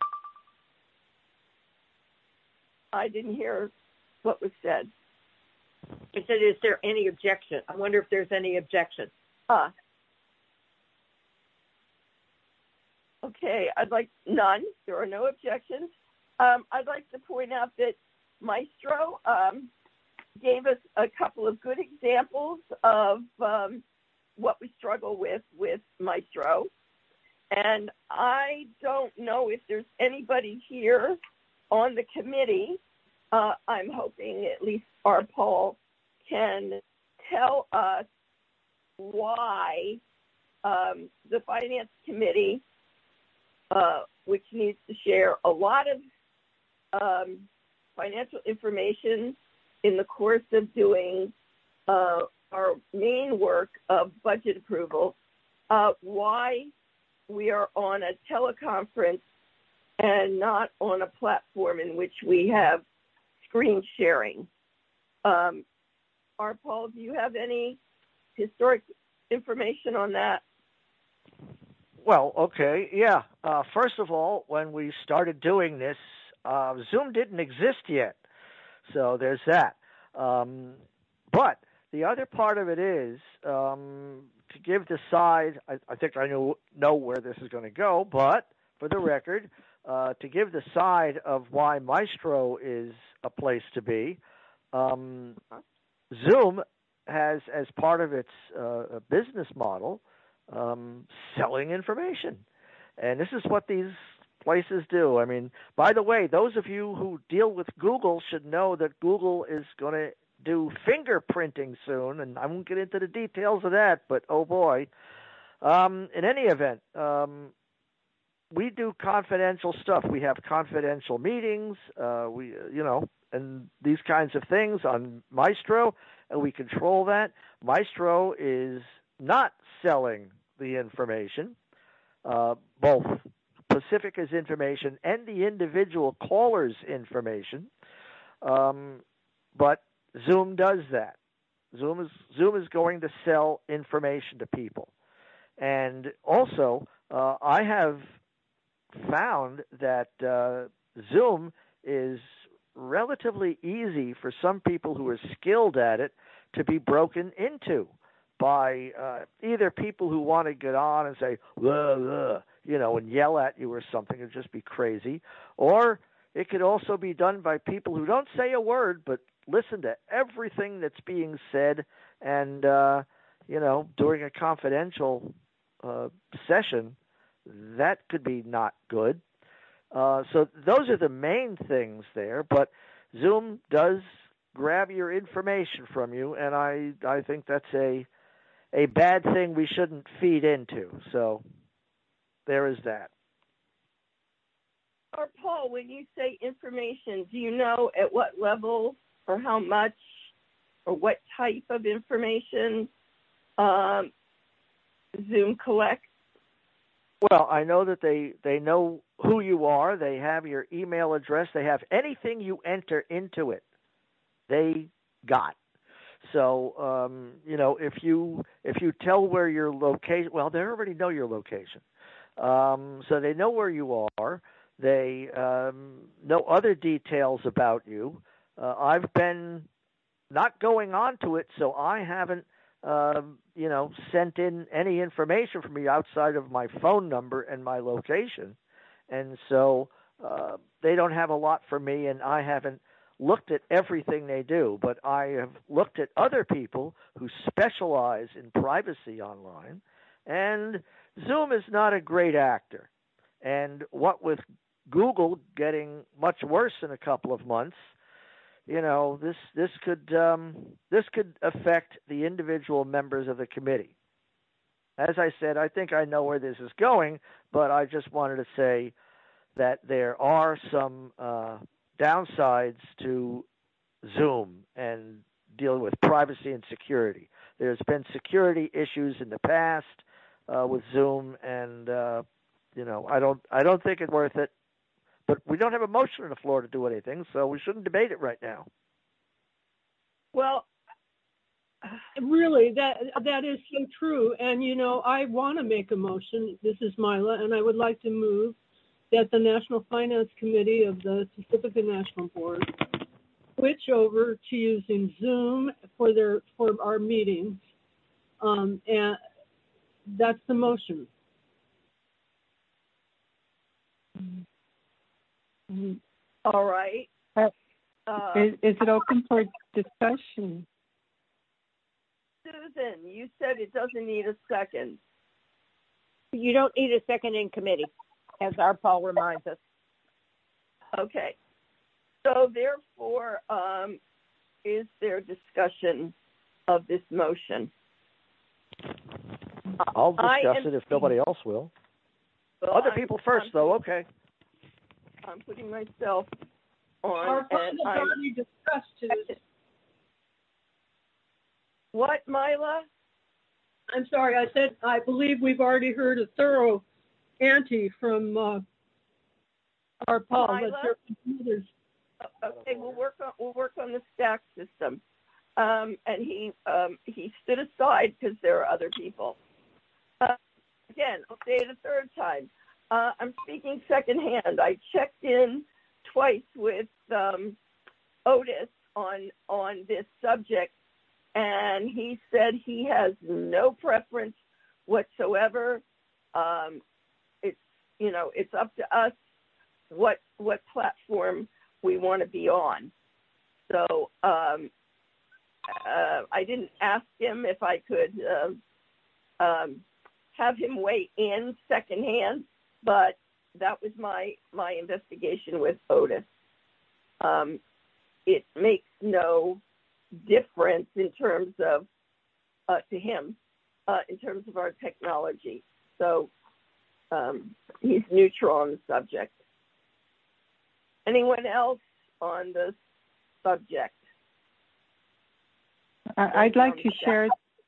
I didn't hear what was said. It said, is there any objection? I wonder if there's any objection. Ah. Okay, I'd like none. There are no objections. Um, I'd like to point out that Maestro um, gave us a couple of good examples of um, what we struggle with with Maestro. And I don't know if there's anybody here on the committee. Uh, I'm hoping at least our Paul can tell us why um, the Finance Committee, uh, which needs to share a lot of um, financial information in the course of doing uh, our main work of budget approval, uh, why we are on a teleconference and not on a platform in which we have screen sharing. Um, R. Paul, do you have any historic information on that? Well, okay, yeah. Uh, first of all, when we started doing this, uh, Zoom didn't exist yet. So there's that. Um, but the other part of it is um, to give the side, I, I think I know, know where this is going to go, but for the record, uh, to give the side of why Maestro is a place to be, um, Zoom has, as part of its uh, business model, um, selling information. And this is what these places do. I mean, by the way, those of you who deal with Google should know that Google is going to do fingerprinting soon, and I won't get into the details of that, but oh boy. Um, in any event, um, we do confidential stuff. We have confidential meetings, uh, we, you know, and these kinds of things on Maestro, and we control that. Maestro is not selling the information, uh, both Pacifica's information and the individual caller's information, um, but Zoom does that. Zoom is Zoom is going to sell information to people, and also uh, I have found that uh, Zoom is relatively easy for some people who are skilled at it to be broken into by uh, either people who want to get on and say, "Whoa, whoa," you know, and yell at you or something and just be crazy, or it could also be done by people who don't say a word but listen to everything that's being said, and uh, you know, during a confidential uh, session, that could be not good. Uh, so those are the main things there, but Zoom does grab your information from you, and I I think that's a a bad thing we shouldn't feed into. So there is that. Or Paul, when you say information, do you know at what level or how much or what type of information um, Zoom collects? Well, I know that they, they know who you are. They have your email address. They have anything you enter into it. They got. So, um, you know, if you if you tell where your location, well, they already know your location. Um, so they know where you are. They um, know other details about you. Uh, I've been not going on to it, so I haven't, uh, you know, sent in any information from you outside of my phone number and my location. And so uh, they don't have a lot for me, and I haven't looked at everything they do, but I have looked at other people who specialize in privacy online, and Zoom is not a great actor. And what with Google getting much worse in a couple of months, you know, this this could um, this could affect the individual members of the committee. As I said, I think I know where this is going, but I just wanted to say that there are some uh, downsides to Zoom and dealing with privacy and security. There's been security issues in the past uh, with Zoom, and uh, you know, I don't I don't think it's worth it. But we don't have a motion on the floor to do anything, so we shouldn't debate it right now. Well, really, that that is so true. And, you know, I want to make a motion. This is Mila, and I would like to move that the National Finance Committee of the Pacifica National Board switch over to using Zoom for their for our meetings. Um, and that's the motion. All right. Uh, Uh, is, is it open for discussion? Susan, you said it doesn't need a second. You don't need a second in committee, as our Paul reminds us. Okay. So therefore, um, is there discussion of this motion? I'll discuss am, it if nobody else will. Well, Other I'm, people first, I'm, though. Okay. I'm putting myself on. Our and has already discussed this. What, Mila? I'm sorry, I said I believe we've already heard a thorough ante from uh, our Paul. Mila? Okay, we'll work on we'll work on the stack system. Um, and he um, he stood aside because there are other people. Uh, again, I'll say it a third time. Uh, I'm speaking secondhand. I checked in twice with um, Otis on on this subject, and he said he has no preference whatsoever. Um, it's you know it's up to us what what platform we want to be on. So um, uh, I didn't ask him if I could uh, um, have him weigh in secondhand, but that was my my investigation with Otis. Um, it makes no difference in terms of uh, to him uh, in terms of our technology. So um, he's neutral on the subject. Anyone else on the subject? I'd like to share.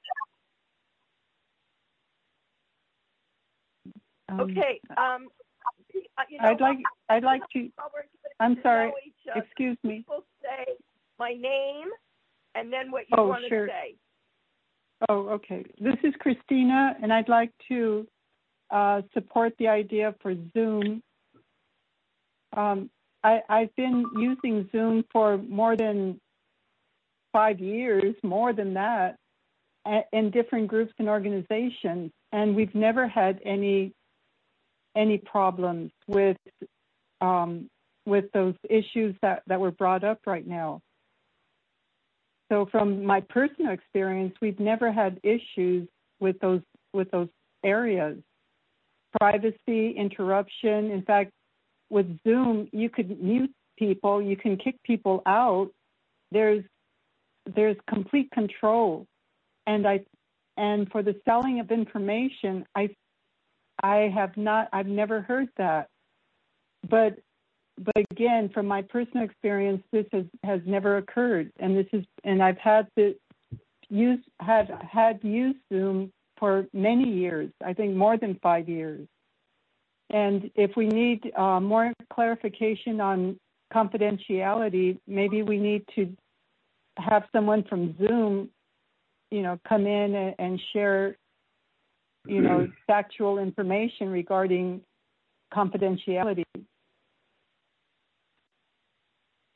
Um, okay. Um, you know, I'd like. I'd like to. I'm sorry. Excuse me. People say my name and then what you oh, want sure. to say. Oh, okay. This is Christina, and I'd like to uh, support the idea for Zoom. Um, I, I've been using Zoom for more than five years, more than that, in different groups and organizations, and we've never had any any problems with um, with those issues that, that were brought up right now. So, from my personal experience, we've never had issues with those with those areas. Privacy, interruption. In fact, with Zoom, you could mute people, you can kick people out. There's there's complete control, and I and for the selling of information, I I have not I've never heard that. But but again, from my personal experience, this has, has never occurred, and this is and I've had to use had had used Zoom for many years. I think more than five years. And if we need uh, more clarification on confidentiality, maybe we need to have someone from Zoom, you know, come in and, and share, you know, factual information regarding confidentiality.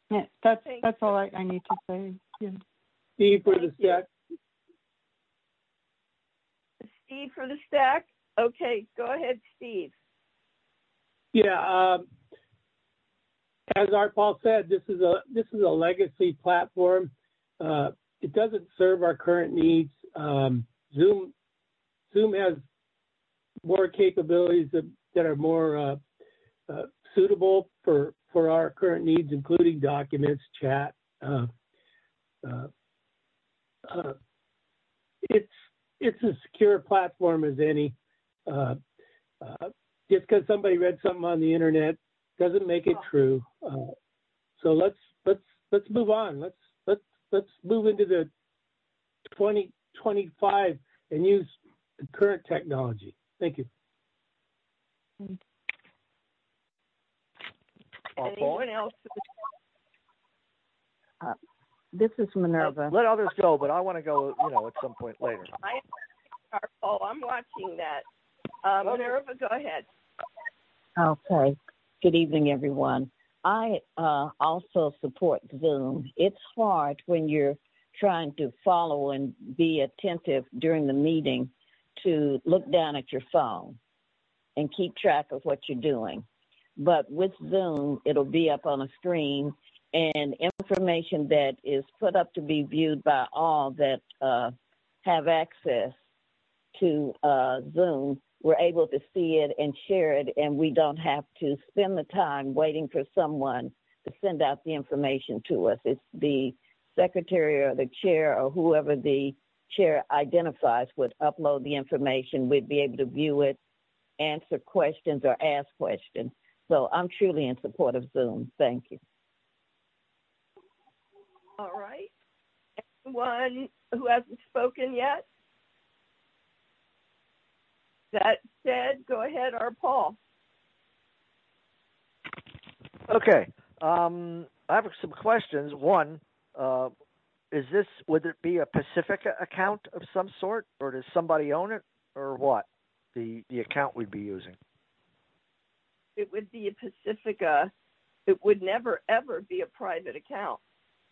Yeah, that's Thank that's all I, I need to say. Yeah. Steve for Thank the you. stack. Steve for the stack. Okay, go ahead, Steve. Yeah, um, as Art Paul said, this is a this is a legacy platform. Uh, it doesn't serve our current needs. Um, Zoom Zoom has more capabilities that, that are more uh, uh, suitable for for our current needs, including documents, chat. Uh, uh, uh, it's it's a secure platform as any. Uh, uh, just because somebody read something on the internet doesn't make it true. Uh, so let's let's let's move on. Let's let's let's move into the twenty twenty-five and use the current technology. Thank you. Anyone else? Uh, this is Minerva. Let others go, but I want to go, you know, at some point later. I, oh, I'm watching that. Uh, Minerva, go ahead. Okay. Good evening, everyone. I uh, also support Zoom. It's hard when you're trying to follow and be attentive during the meeting to look down at your phone and keep track of what you're doing. But with Zoom, it'll be up on a screen, and information that is put up to be viewed by all that uh, have access to uh, Zoom, we're able to see it and share it, and we don't have to spend the time waiting for someone to send out the information to us. It's the secretary or the chair or whoever the chair identifies would upload the information. We'd be able to view it, answer questions, or ask questions. So I'm truly in support of Zoom. Thank you. All right. Anyone who hasn't spoken yet? That said, go ahead, our Paul. Okay. Um, I have some questions. One, uh, is this, would it be a Pacifica account of some sort, or does somebody own it, or what, the, the account we'd be using? It would be a Pacifica. It would never, ever be a private account.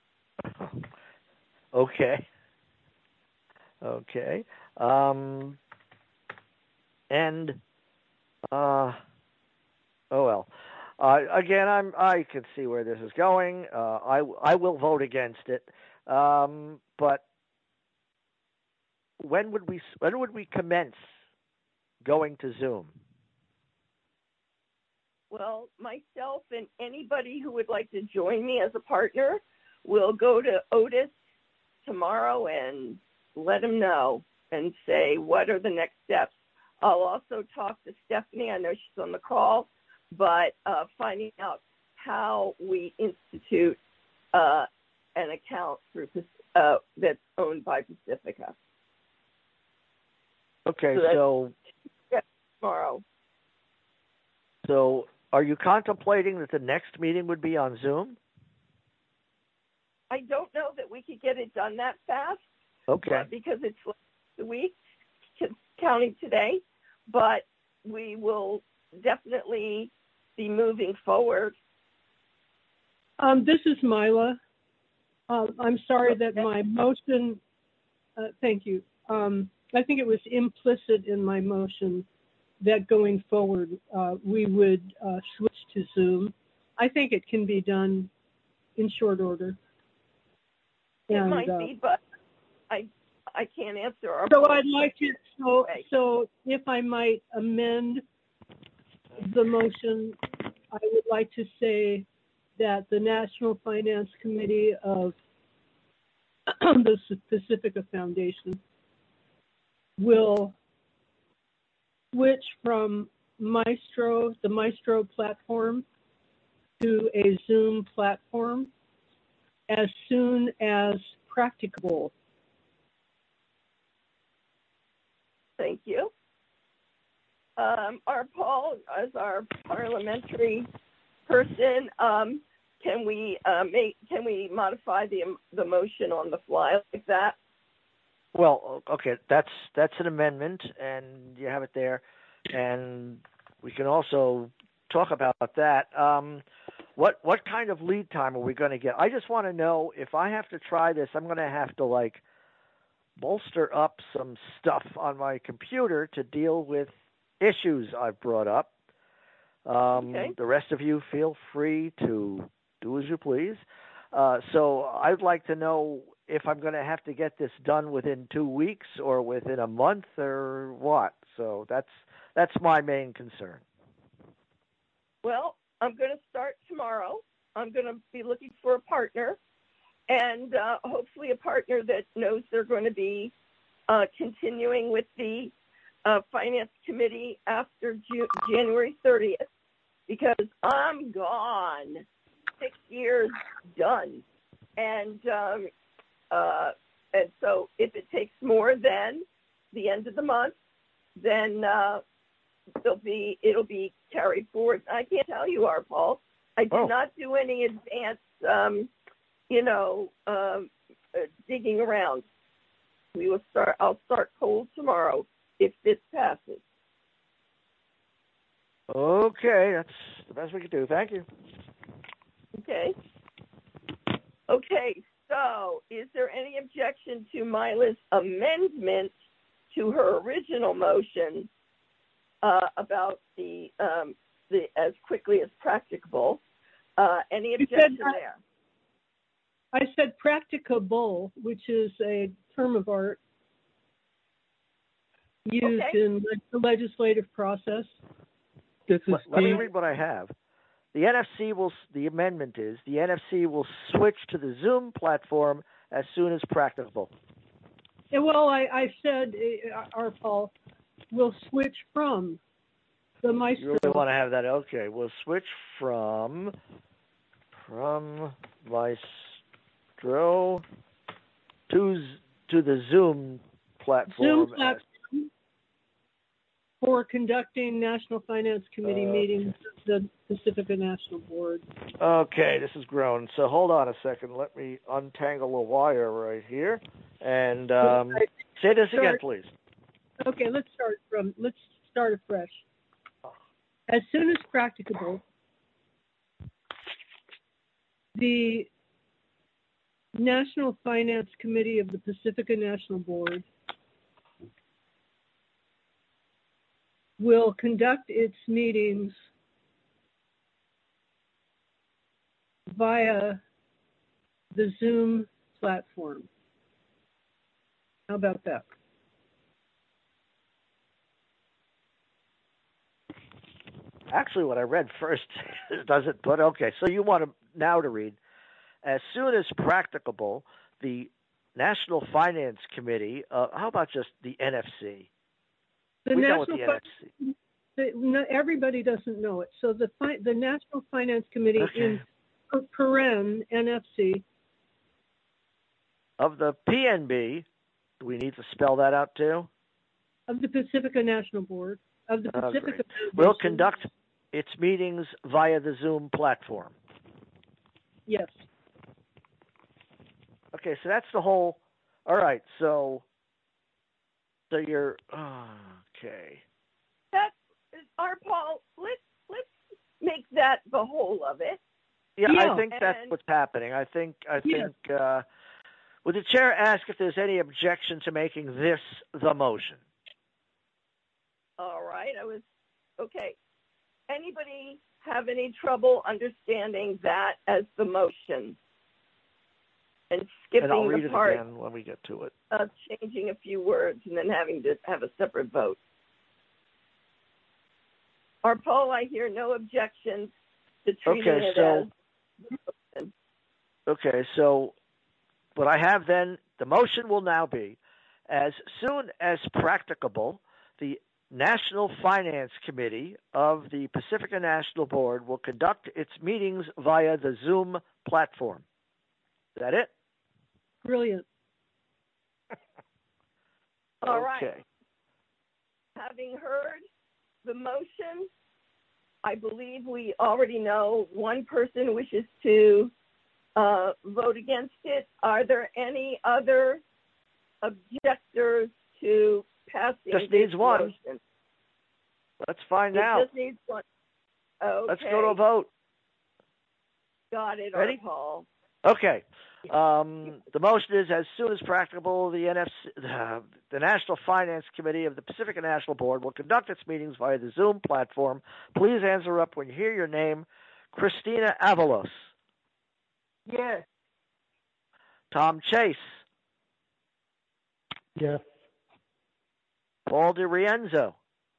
Okay. Okay. Um, and, uh, oh well. Uh, again, I'm, I can see where this is going. Uh, I, I will vote against it. Um, but when would we, when would we commence going to Zoom? Well, myself and anybody who would like to join me as a partner will go to Otis tomorrow and let him know and say what are the next steps. I'll also talk to Stephanie. I know she's on the call, but uh, finding out how we institute uh, an account through uh, that's owned by Pacifica. Okay, so, so yeah, tomorrow. So, are you contemplating that the next meeting would be on Zoom? I don't know that we could get it done that fast. Okay. Because it's the week counting today, but we will definitely be moving forward. Um, this is Mila. Um, I'm sorry that my motion, uh, thank you. Um, I think it was implicit in my motion that going forward uh, we would uh, switch to Zoom. I think it can be done in short order. It and, might uh, be, but I I can't answer. Our so I'd like to. So so if I might amend the motion, I would like to say that the National Finance Committee of the Pacifica Foundation will switch from Maestro, the Maestro platform, to a Zoom platform as soon as practicable. Thank you. Um, our Paul, as our parliamentary person, um, can we uh, make can we modify the the motion on the fly like that? Well, okay, that's that's an amendment, and you have it there, and we can also talk about that. Um, what what kind of lead time are we going to get? I just want to know if I have to try this, I'm going to have to like bolster up some stuff on my computer to deal with issues I've brought up. Um, okay. The rest of you feel free to do as you please. Uh, so I'd like to know if I'm going to have to get this done within two weeks or within a month or what. So that's that's my main concern. Well, I'm going to start tomorrow. I'm going to be looking for a partner, and uh, hopefully a partner that knows they're going to be uh, continuing with the uh, Finance Committee after Ju- January thirtieth, because I'm gone. Six years done. And um, uh, and so if it takes more than the end of the month, then uh, it'll be it'll be carried forward. I can't tell you, R. Paul. I did Oh. not do any advance, um, you know, um, uh, digging around. We will start. I'll start cold tomorrow if this passes. Okay, that's the best we can do. Thank you. Okay. Okay, so is there any objection to Myla's amendment to her original motion uh, about the um, the as quickly as practicable? Uh, any objection that- there? I said practicable, which is a term of art used Okay. in the legislative process. This is Let, let me Steve. read what I have. The N F C will, the amendment is, the N F C will switch to the Zoom platform as soon as practicable. Yeah, well, I, I said, uh, our Paul, will switch from the You Maestro. really want to have that? Okay, we'll switch from, from Maestro to, to the Zoom platform. Zoom platform for conducting National Finance Committee Uh, meetings of the Pacifica National Board. Okay, this is grown. So hold on a second. Let me untangle a wire right here. And um, say this again, Start- please. Okay, let's start from, let's start afresh. As soon as practicable, the National Finance Committee of the Pacifica National Board will conduct its meetings via the Zoom platform. How about that? Actually, what I read first doesn't, but okay. So you want to now to read, as soon as practicable, the National Finance Committee, uh, how about just the N F C? The we know what National the N F C. the, no, everybody doesn't know it. So the fi- the National Finance Committee Okay. in per- paren N F C Of the P N B, do we need to spell that out too? of the Pacifica National Board of the Oh, Pacifica great. Will Foundation. conduct its meetings via the Zoom platform. Yes. Okay, so that's the whole. All right, so so you're okay. That's our Paul. Let's let's make that the whole of it. Yeah, Yeah. I think that's And- what's happening. I think I Yeah. think. Uh, would the chair ask if there's any objection to making this the motion? All right, I was okay. Anybody have any trouble understanding that as the motion and skipping And I'll read the it part again when we get to it. of changing a few words and then having to have a separate vote? Our poll, I hear no objections to treating Okay, it so- as. Okay, so what I have then, the motion will now be, as soon as practicable, the National Finance Committee of the Pacifica National Board will conduct its meetings via the Zoom platform. Is that it? Brilliant. All right. Okay. Having heard the motion, I believe we already know one person wishes to uh, vote against it. Are there any other objectors to passing Just this needs one. motion? Let's find It out. just needs one. Okay. Let's go to a vote. Got it, Ready? Paul. Okay. Um, the motion is, as soon as practicable, the N F C, uh, the National Finance Committee of the Pacifica National Board will conduct its meetings via the Zoom platform. Please answer up when you hear your name. Christina Avalos. Yes. Tom Chase. Yes. Paul DiRienzo.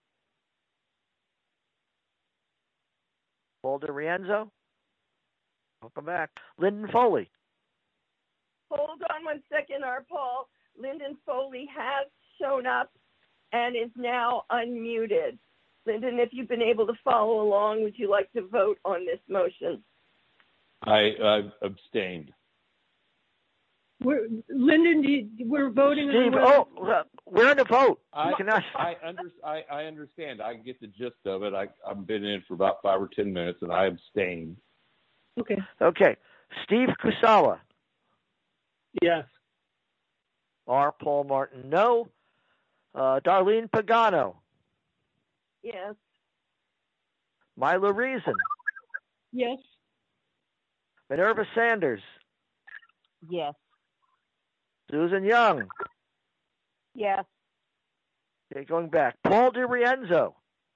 Paul DiRienzo. Welcome back. Lyndon Foley. Hold on one second, our Paul. Lyndon Foley has shown up and is now unmuted. Lyndon, if you've been able to follow along, would you like to vote on this motion? I uh, abstained. We're, Lyndon, do you, we're voting Steve, on oh, we're in a vote. I, cannot... I, under, I, I understand. I get the gist of it. I, I've been in for about five or ten minutes, and I abstained. Okay. Okay. Steve Kusawa. Yes. R. Paul Martin, no. Uh, Darlene Pagano. Yes. Mila Reason. Yes. Minerva Sanders. Yes. Susan Young. Yes. Okay, going back. Paul DiRienzo.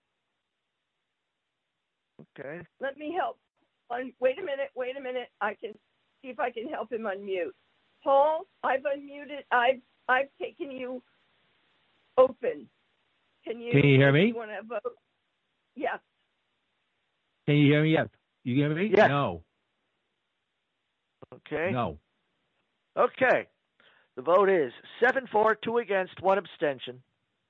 Okay. Let me help. Wait a minute. Wait a minute. I can see if I can help him unmute. Paul, I've unmuted. I've I've taken you open. Can you? Can you hear me? You want to vote? Yes. Can you hear me? Yes. You hear me? Yes. No. Okay. No. Okay. The vote is seven for, two against, one abstention.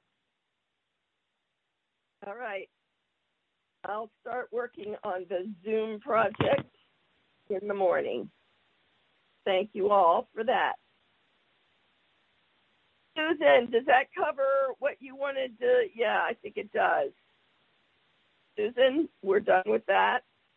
All right. I'll start working on the Zoom project in the morning. Thank you all for that. Susan, does that cover what you wanted to? Yeah, I think it does. Susan, we're done with that.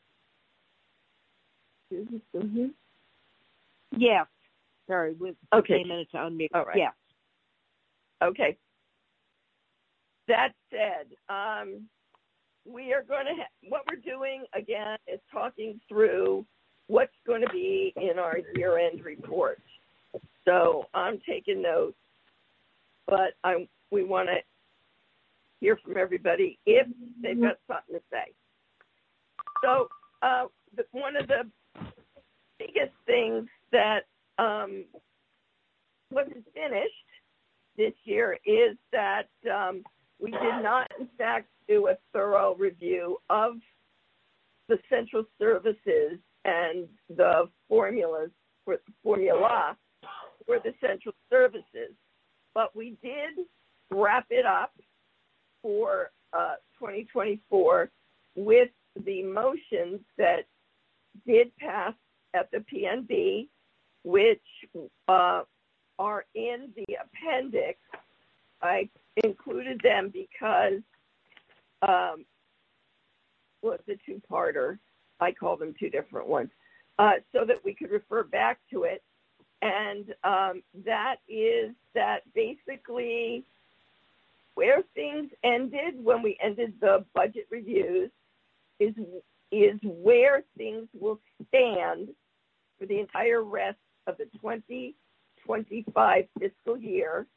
Susan still here? Yes. Sorry, with okay. a minute to unmute. All right. Yeah. Okay. That said, um, we are going to, ha- what we're doing, again, is talking through what's going to be in our year-end report. So I'm taking notes, but I we want to hear from everybody if they've got something to say. So uh, the, one of the biggest things that um, wasn't finished this year is that um, we did not, in fact, do a thorough review of the central services and the formulas for formula for the central services. But we did wrap it up for uh, twenty twenty-four with the motions that did pass at the P N B, which uh, are in the appendix. I included them because, um, well, it's a two-parter. I call them two different ones, uh, so that we could refer back to it. And um, that is that basically where things ended when we ended the budget reviews is is where things will stand for the entire rest of the twenty twenty-five fiscal year.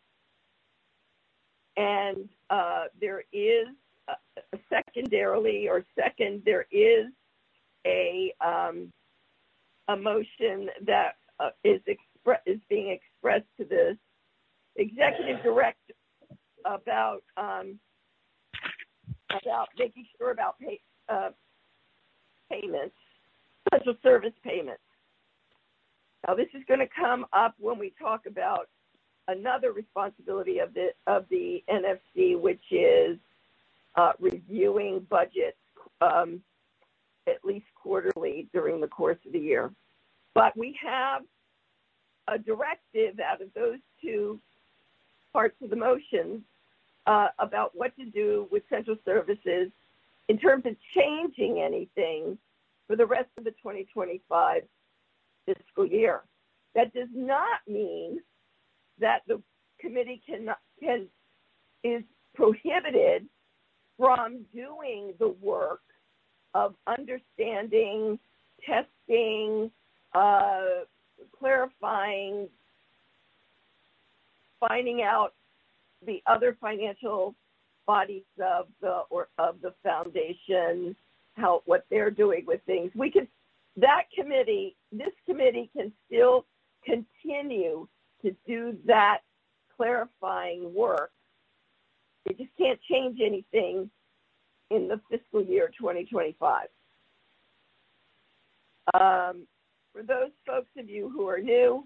And uh, there is, uh, secondarily or second, there is a um, a motion that uh, is expre- is being expressed to the executive director about um, about making sure about pay, uh, payments, special service payments. Now, this is going to come up when we talk about another responsibility of the of the N F C, which is uh, reviewing budgets um, at least quarterly during the course of the year. But we have a directive out of those two parts of the motion uh, about what to do with central services in terms of changing anything for the rest of the twenty twenty-five fiscal year. That does not mean that the committee can, can is prohibited from doing the work of understanding test asking, uh, clarifying, finding out the other financial bodies of the or of the foundation, how what they're doing with things. We can that committee, this committee can still continue to do that clarifying work. It just can't change anything in the fiscal year twenty twenty-five. Um, for those folks of you who are new,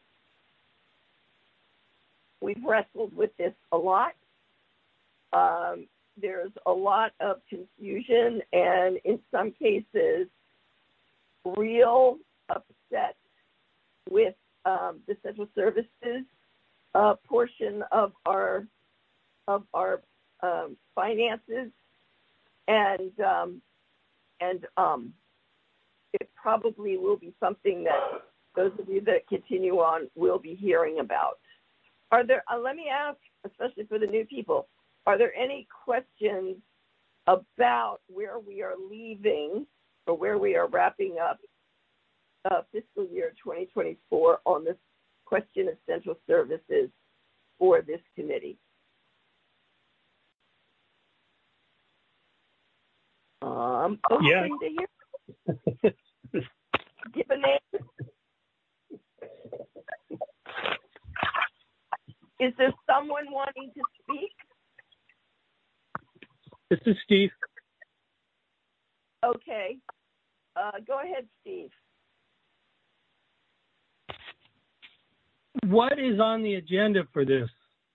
we've wrestled with this a lot. Um, there's a lot of confusion and, in some cases, real upset with um, the central services uh, portion of our of our um, finances, and um, and um, it probably will be something that those of you that continue on will be hearing about. Are there? Uh, let me ask, especially for the new people, are there any questions about where we are leaving or where we are wrapping up uh, fiscal year twenty twenty-four on this question of central services for this committee? Um, okay, yeah. to hear. Give a name. Is there someone wanting to speak? This is Steve. Okay. Uh, go ahead, Steve. What is on the agenda for this?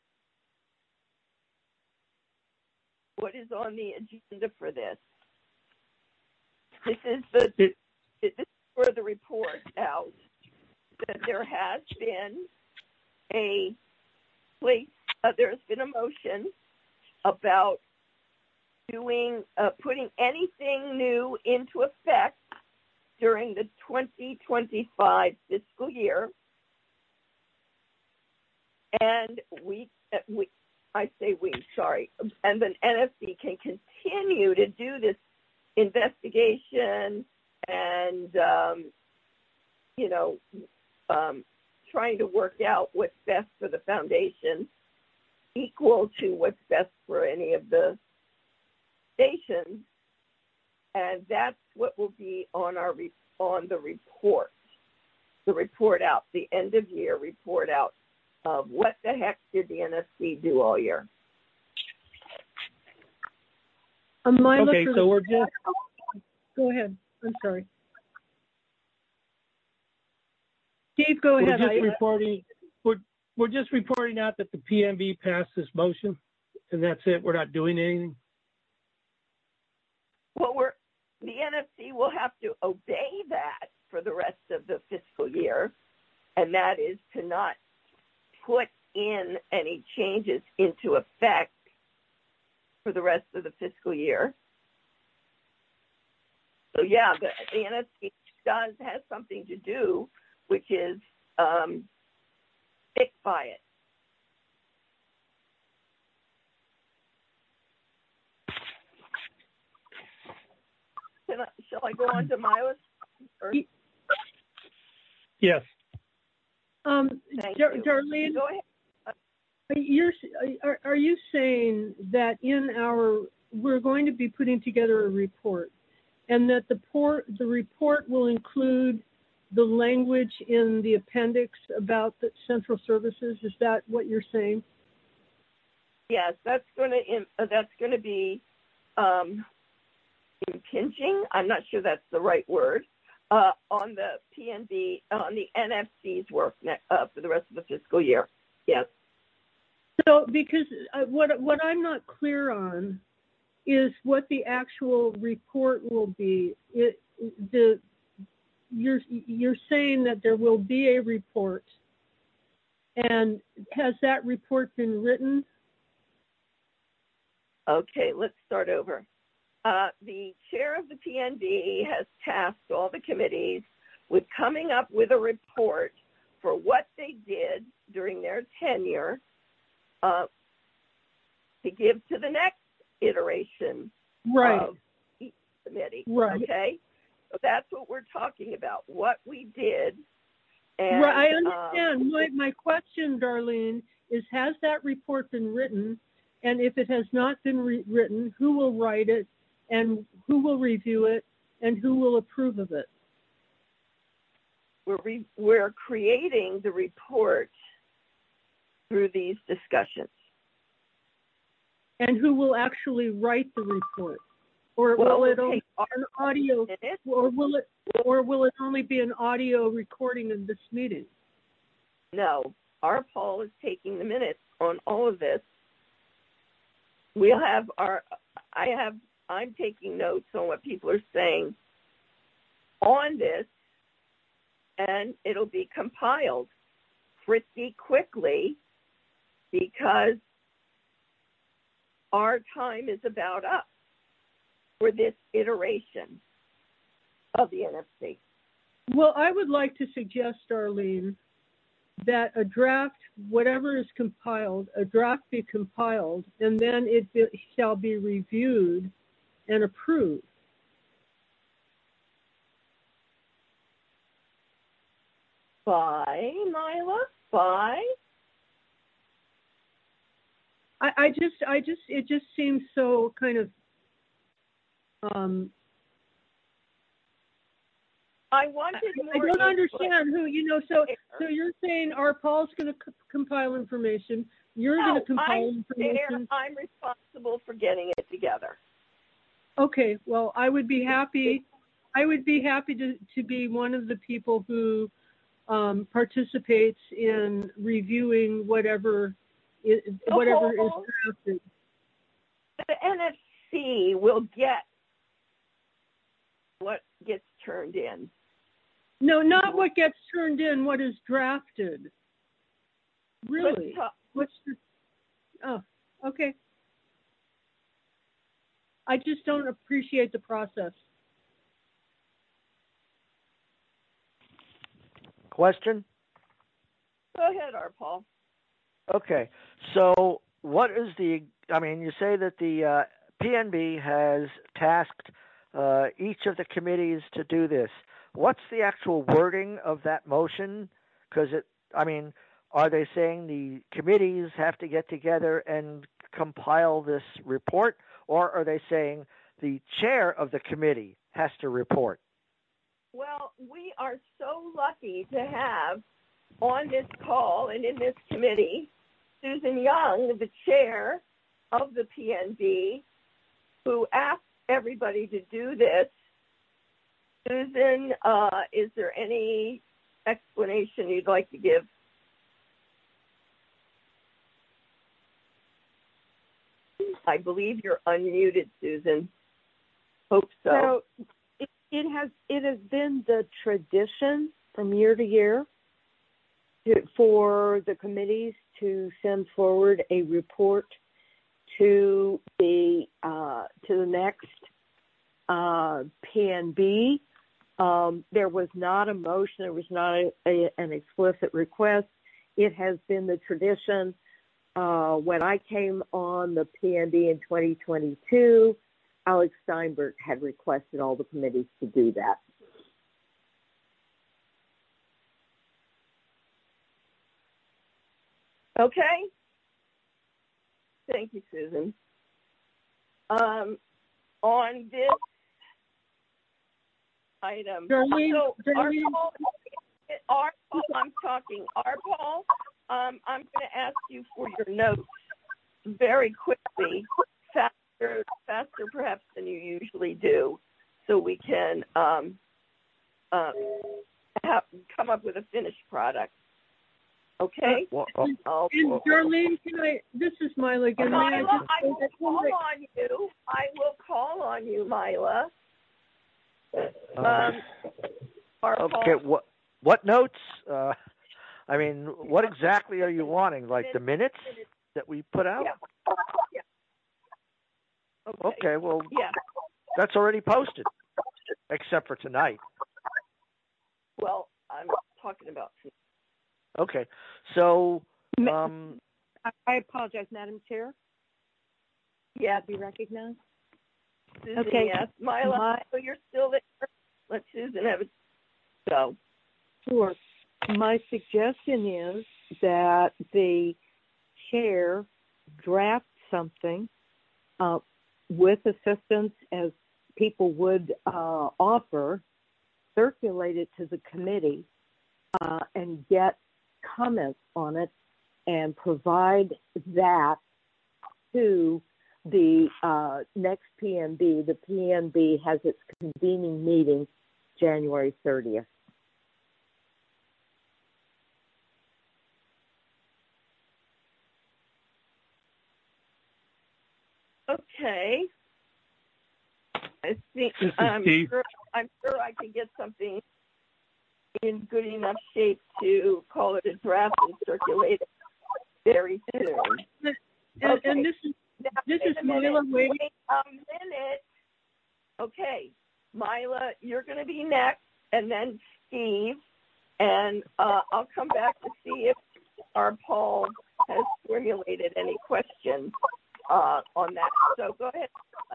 What is on the agenda for this? This is the It, this is for the report out that there has been a place. Uh, there has been a motion about doing uh, putting anything new into effect during the twenty twenty-five fiscal year, and we uh, we I say we sorry, and then N F C can continue to do this investigation and um, you know um, trying to work out what's best for the foundation, equal to what's best for any of the stations, and that's what will be on our re- on the report, the report out, the end of year report out of what the heck did the N F C do all year. Um, okay, so we're just... Go ahead. I'm sorry. Steve, go we're ahead. Just I, reporting, we're, we're just reporting out that the P M B passed this motion, and that's it. We're not doing anything. Well, we're, the N F C will have to obey that for the rest of the fiscal year, and that is to not put in any changes into effect for the rest of the fiscal year. So, yeah, the, the N F C does has something to do, which is um, stick by it. Can I, shall I go on to my list? Or? Yes. Um, Thank Dar- you. Darlene, go ahead. You're, are, are you saying that in our, we're going to be putting together a report, and that the, port, the report will include the language in the appendix about the central services? Is that what you're saying? Yes, that's going to that's going to be um, impinging. I'm not sure that's the right word uh, on the P N B on the N F C's work ne- uh, for the rest of the fiscal year. Yes. So, because uh, what what I'm not clear on is what the actual report will be. It, the you're you're saying that there will be a report, and has that report been written? Okay, let's start over. Uh, the chair of the P N B has tasked all the committees with coming up with a report for what they did during their tenure uh, to give to the next iteration right. of each committee. Right. Okay? So that's what we're talking about, what we did. And, right, I understand. Um, my, my question, Darlene, is has that report been written? And if it has not been re- written, who will write it? And who will review it? And who will approve of it? We're, re- we're creating the report through these discussions. And who will actually write the report? Or well, will it we'll only be an audio, or will it, or will it only be an audio recording of this meeting? No, our Paul is taking the minutes on all of this. We'll have our, I have, I'm taking notes on what people are saying on this, and it'll be compiled pretty quickly because our time is about up for this iteration of the N F C. Well, I would like to suggest, Darlene, that a draft, whatever is compiled, a draft be compiled, and then it be, shall be reviewed and approved. By, Mila? By? I, I just, I just, it just seems so kind of, um, I wanted more I don't input. understand who, you know, so, so you're saying our Paul's going to c- compile information, you're no, going to compile I'm information. There. I'm responsible for getting it together. Okay, well, I would be happy, I would be happy to, to be one of the people who um, participates in reviewing whatever is, whatever is drafted. The N F C will get what gets turned in. No, not what gets turned in, what is drafted. Really? But, uh, What's the, oh, okay. I just don't appreciate the process. Question? Go ahead, R. Paul. Okay. So what is the, I mean, you say that the uh, P N B has tasked uh, each of the committees to do this. What's the actual wording of that motion? Because it, I mean, are they saying the committees have to get together and compile this report, or are they saying the chair of the committee has to report? Well, we are so lucky to have on this call and in this committee Susan Young, the chair of the P N B, who asked everybody to do this. Susan, uh, is there any explanation you'd like to give? I believe you're unmuted, Susan. Hope so. So it, it has it has been the tradition from year to year to, for the committees to send forward a report to the uh, to the next uh, P N B. Um, there was not a motion. There was not a, a, an explicit request. It has been the tradition. Uh, when I came on the P N B in twenty twenty-two, Alex Steinberg had requested all the committees to do that. Okay. Thank you, Susan. Um, on this item, Darlene, so Darlene. our Paul, our Paul, I'm talking, our Paul, um, I'm going to ask you for your notes very quickly, faster, faster perhaps than you usually do, so we can um, uh, have, come up with a finished product. Okay? Well, oh, oh, And oh, Darlene, can I, this is Mila again. May I Mila, just I say will that- call on you. I will call on you, Mila. Uh, Um, our okay. Paul, What what notes? Uh, I mean, what exactly are you wanting? Like the minutes that we put out? Yeah. yeah. Okay. Okay. Well, Yeah. that's already posted, except for tonight. Well, I'm talking about. Okay. So, um, I apologize, Madam Chair. Yeah. Be recognized. Susan, Okay. Yes. Mila, My- so you're still there? let Susan have it go. Sure. My suggestion is that the chair draft something uh, with assistance as people would uh, offer, circulate it to the committee, uh, and get comments on it and provide that to the uh, next P M B. The P M B has its convening meeting January thirtieth. Okay. I think This is I'm Steve. sure, I'm sure I can get something in good enough shape to call it a draft and circulate it very soon. And, Okay. and this is Now, this wait is a minute. Mila waiting. Wait a minute. Okay, Mila, you're going to be next, and then Steve, and uh, I'll come back to see if our Paul has formulated any questions uh, on that. So go ahead.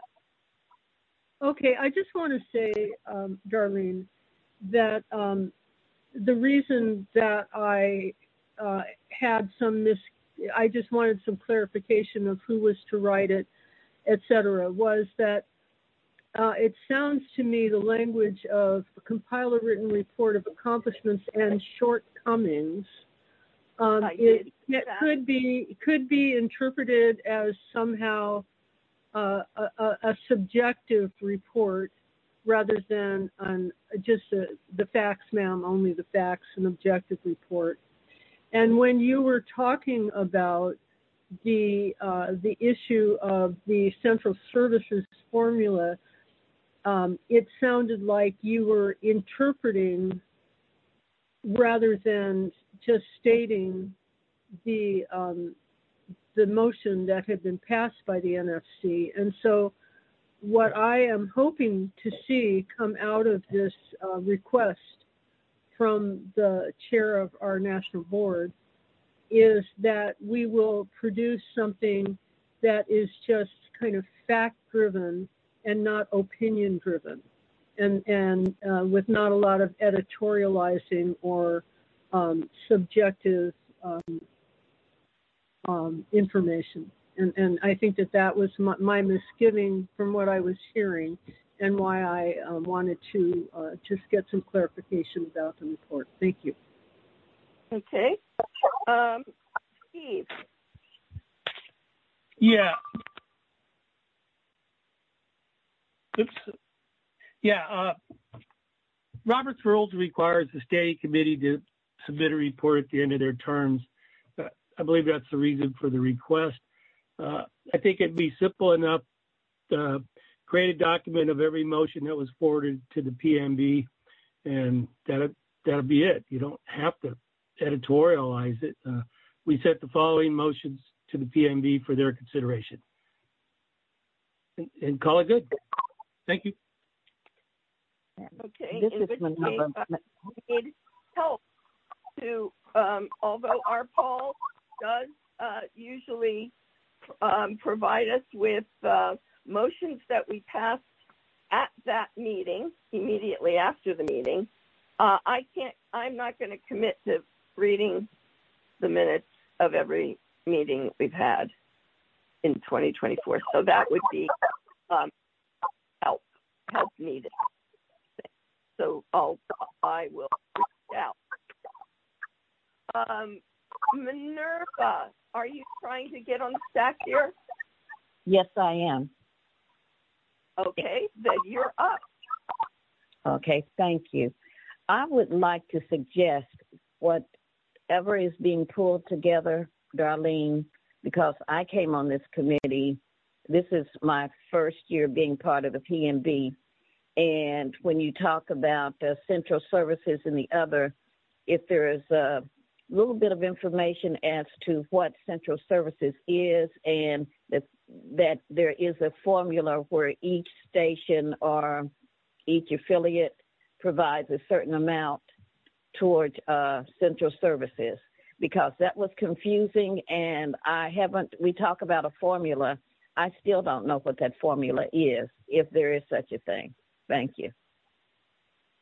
Okay, I just want to say, um, Darlene, that um, the reason that I uh, had some mis, I just wanted some clarification of who was to write it, et cetera, was that uh, it sounds to me the language of compile a written report of accomplishments and shortcomings. Um, it, it could be could be interpreted as somehow uh, a, a subjective report rather than an, just a, the facts, ma'am, only the facts, an objective report. And when you were talking about the uh, the issue of the central services formula, um, it sounded like you were interpreting rather than just stating the um, the motion that had been passed by the N F C. And so what I am hoping to see come out of this uh, request from the chair of our national board is that we will produce something that is just kind of fact-driven and not opinion-driven, and, and uh, with not a lot of editorializing or um, subjective um, um, information. And, and I think that that was my, my misgiving from what I was hearing, and why I um, wanted to uh, just get some clarification about the report. Thank you. Okay. Um, Steve. Yeah. Oops. Yeah. Uh, Robert's Rules requires the standing committee to submit a report at the end of their terms. Uh, I believe that's the reason for the request. Uh, I think it'd be simple enough to create a document of every motion that was forwarded to the P M B, and that'll, that'll be it. You don't have to editorialize it. Uh, we sent the following motions to the P M B for their consideration, and, and call it good. Thank you. Okay. This in is which Minerva. case, uh, we need help to, um, although our Paul does uh, usually um, provide us with uh, motions that we passed at that meeting, immediately after the meeting, uh, I can't, I'm not going to commit to reading the minutes of every meeting we've had in twenty twenty-four. So that would be um, help, help needed. So I'll, I will reach out. Um, Minerva, are you trying to get on the stack here? Yes, I am. Okay, then you're up. Okay, thank you. I would like to suggest whatever is being pulled together, Darlene, because I came on this committee. This is my first year being part of the P M B. And when you talk about uh, central services and the other, if there is a little bit of information as to what central services is, and that, that there is a formula where each station or each affiliate provides a certain amount towards uh, central services, because that was confusing, and I haven't, we talk about a formula. I still don't know what that formula is, if there is such a thing. Thank you.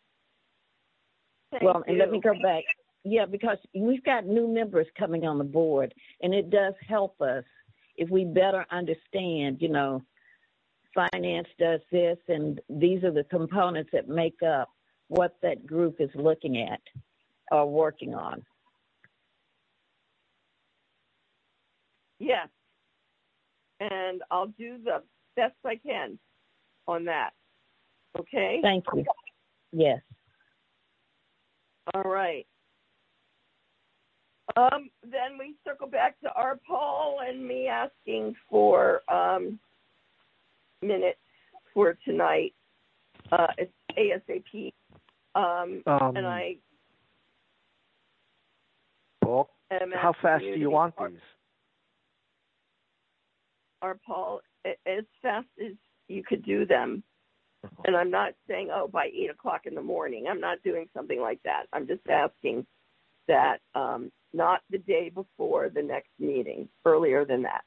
Thank well, and you. let me go back. Yeah, because we've got new members coming on the board, and it does help us if we better understand, you know, finance does this, and these are the components that make up what that group is looking at or working on. Yes. And I'll do the best I can on that. Okay? Thank you. Yes. All right. Um, then we circle back to our poll and me asking for um, minutes for tonight, uh, ASAP. Um, Um, and I Paul, am how fast do you want our, these? Our Paul, as fast as you could do them. And I'm not saying, oh, by eight o'clock in the morning. I'm not doing something like that. I'm just asking that um, not the day before the next meeting, earlier than that.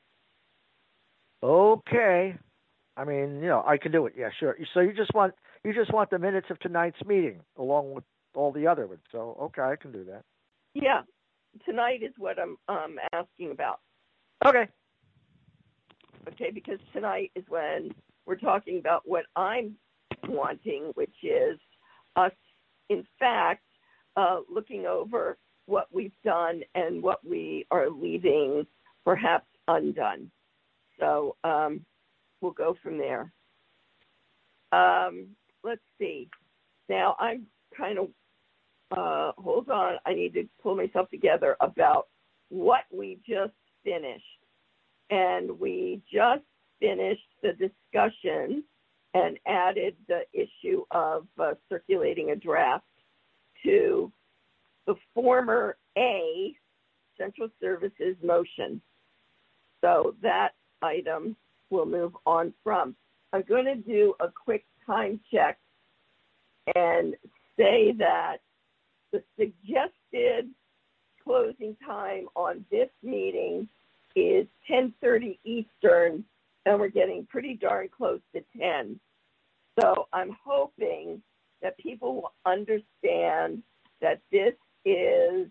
Okay. I mean, you know, I can do it. Yeah, sure. So you just want you just want the minutes of tonight's meeting along with all the other ones. So okay, I can do that. Yeah, tonight is what I'm um, asking about. Okay. Okay, because tonight is when we're talking about what I'm wanting, which is us, in fact, uh, looking over what we've done and what we are leaving perhaps undone. So um, we'll go from there. Um, let's see. Now, I'm kind of, uh, hold on, I need to pull myself together about what we just finished. And we just finished the discussion and added the issue of uh, circulating a draft to the former A, Central Services motion. So that item we'll move on from. I'm going to do a quick time check and say that the suggested closing time on this meeting is ten thirty Eastern, and we're getting pretty darn close to ten. So I'm hoping that people will understand that this is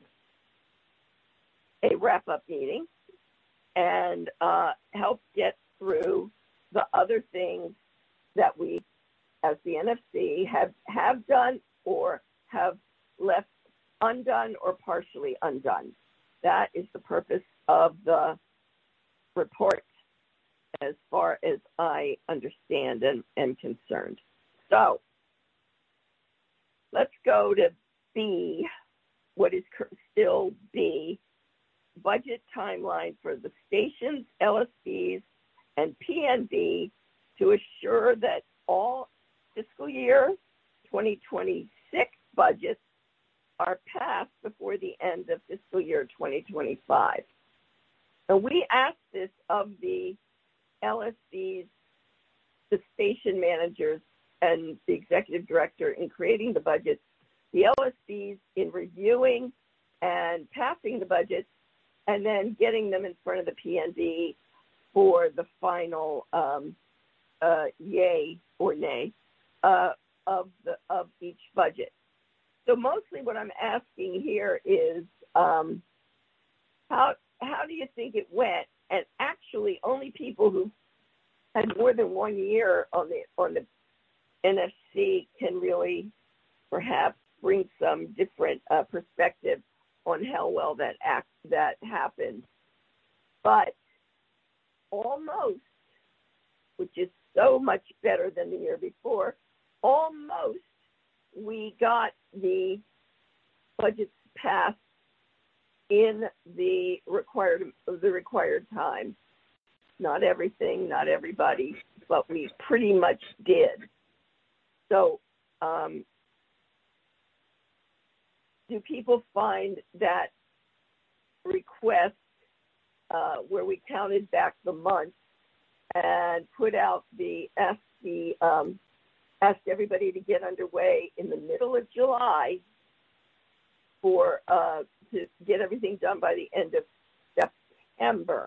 a wrap-up meeting and uh, help get through the other things that we, as the N F C, have, have done or have left undone or partially undone. That is the purpose of the report as far as I understand and am concerned. So let's go to B, what is still B, budget timeline for the stations, L S Bs, and P N B to assure that all fiscal year twenty twenty-six budgets are passed before the end of fiscal year twenty twenty-five. And we asked this of the L S Bs, the station managers, and the executive director in creating the budgets, the L S Bs in reviewing and passing the budgets, and then getting them in front of the P N B for the final um, uh, yay or nay uh, of the of each budget. So mostly what I'm asking here is um, how how do you think it went? And actually, only people who had more than one year on the on the N F C can really perhaps bring some different uh, perspective on how well that act that happened. But almost, which is so much better than the year before, almost we got the budgets passed in the required the required time. Not everything, not everybody, but we pretty much did. So, um, do people find that request uh, where we counted back the months and put out the asked the um, asked everybody to get underway in the middle of July for uh, to get everything done by the end of September?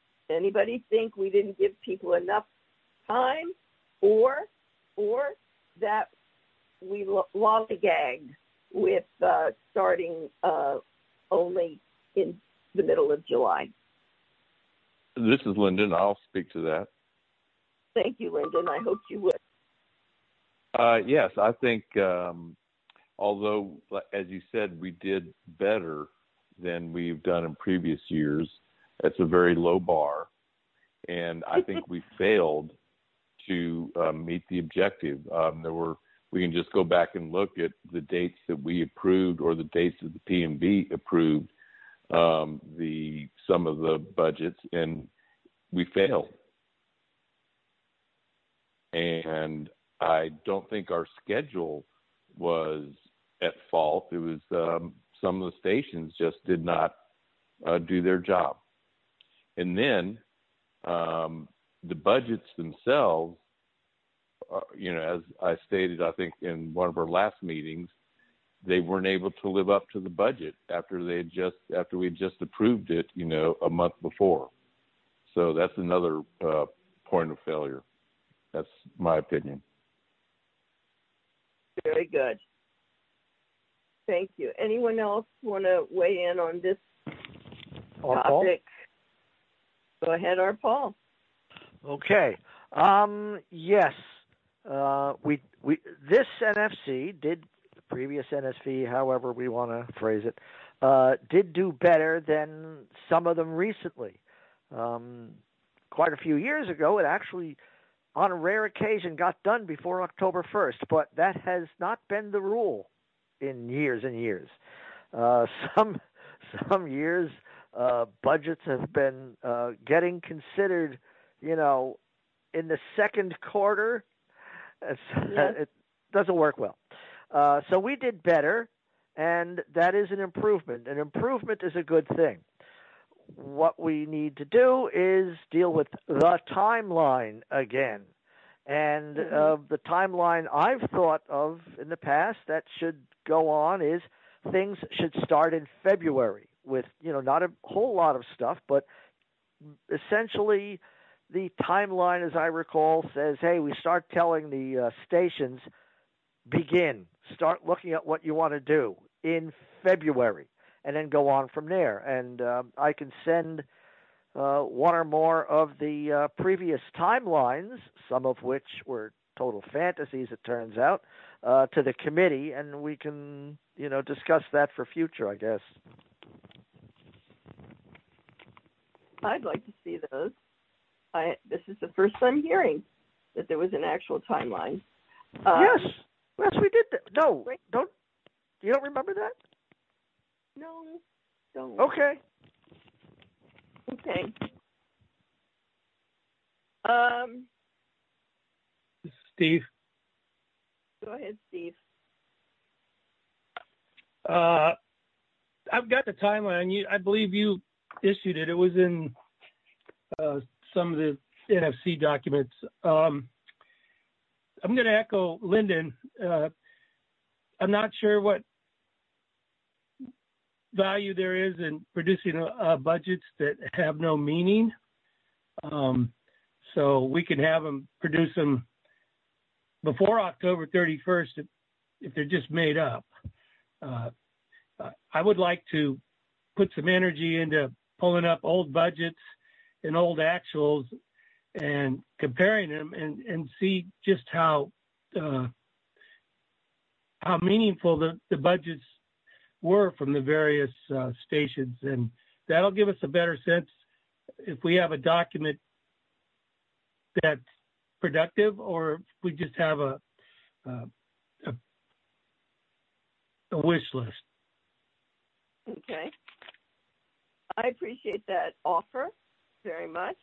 Anybody think we didn't give people enough time, or or that we lollygagged with uh, starting uh, only in the middle of July. This is Lyndon. I'll speak to that. Thank you, Lyndon. I hoped you would. Uh, yes, I think, um, although, as you said, we did better than we've done in previous years, it's a very low bar, and I think we failed to uh, meet the objective. Um, there were, we can just go back and look at the dates that we approved or the dates that the P M B approved um, the some of the budgets, and we failed. And I don't think our schedule was at fault. It was um, some of the stations just did not uh, do their job. And then um, the budgets themselves, uh, you know, as I stated, I think in one of our last meetings, they weren't able to live up to the budget after they had just after we had just approved it, you know, a month before. So that's another uh, point of failure. That's my opinion. Very good. Thank you. Anyone else want to weigh in on this Or topic? Paul? Go ahead, our Paul. Okay. Um, yes. Uh, we we this N F C did, the previous N S V, however we want to phrase it, uh, did do better than some of them recently. Um, quite a few years ago, it actually, on a rare occasion, got done before October first, but that has not been the rule in years and years. Uh, some some years, uh, budgets have been uh, getting considered, you know, in the second quarter. It's, Yes. It doesn't work well. Uh, so we did better, and that is an improvement. An improvement is a good thing. What we need to do is deal with the timeline again. And Mhm. uh, the timeline I've thought of in the past that should go on is things should start in February with, you know, not a whole lot of stuff, but essentially the timeline, as I recall, says, hey, we start telling the uh, stations, begin, start looking at what you want to do in February, and then go on from there. And uh, I can send uh, one or more of the uh, previous timelines, some of which were total fantasies, it turns out, uh, to the committee, and we can, you know, discuss that for future, I guess. I'd like to see those. I, this is the first time hearing that there was an actual timeline. Um, yes, yes, we did that. No, Right. don't you don't remember that? No, don't. Okay. Okay. Um, Steve. go ahead, Steve. Uh, I've got the timeline. You, I believe you issued it. It was in uh, some of the N F C documents. Um, I'm going to echo Lyndon. Uh, I'm not sure what value there is in producing uh, budgets that have no meaning. Um, so we can have them produce them before October thirty-first if, if they're just made up. Uh, I would like to put some energy into pulling up old budgets and old actuals and comparing them and, and see just how uh, how meaningful the, the budgets were from the various uh, stations. And that'll give us a better sense if we have a document that's productive or if we just have a, uh, a, a wish list. Okay. I appreciate that offer very much.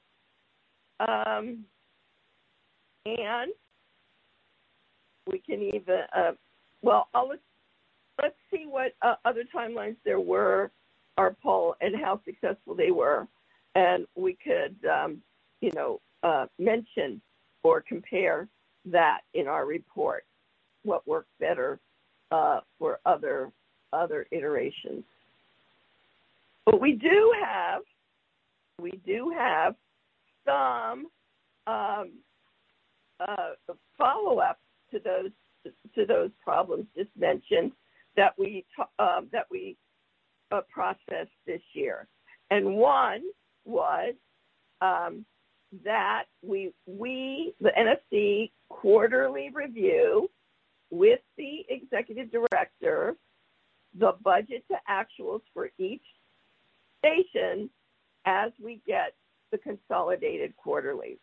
Um, and we can even, uh, well, I'll, let's, let's see what uh, other timelines there were, our poll, and how successful they were. And we could, um, you know, uh, mention or compare that in our report, what worked better uh, for other other iterations. But we do have, we do have some um, uh, follow-up to those to those problems just mentioned that we uh, that we uh, processed this year, and one was um, that we we the N F C quarterly review with the executive director the budget to actuals for each station as we get the consolidated quarterly.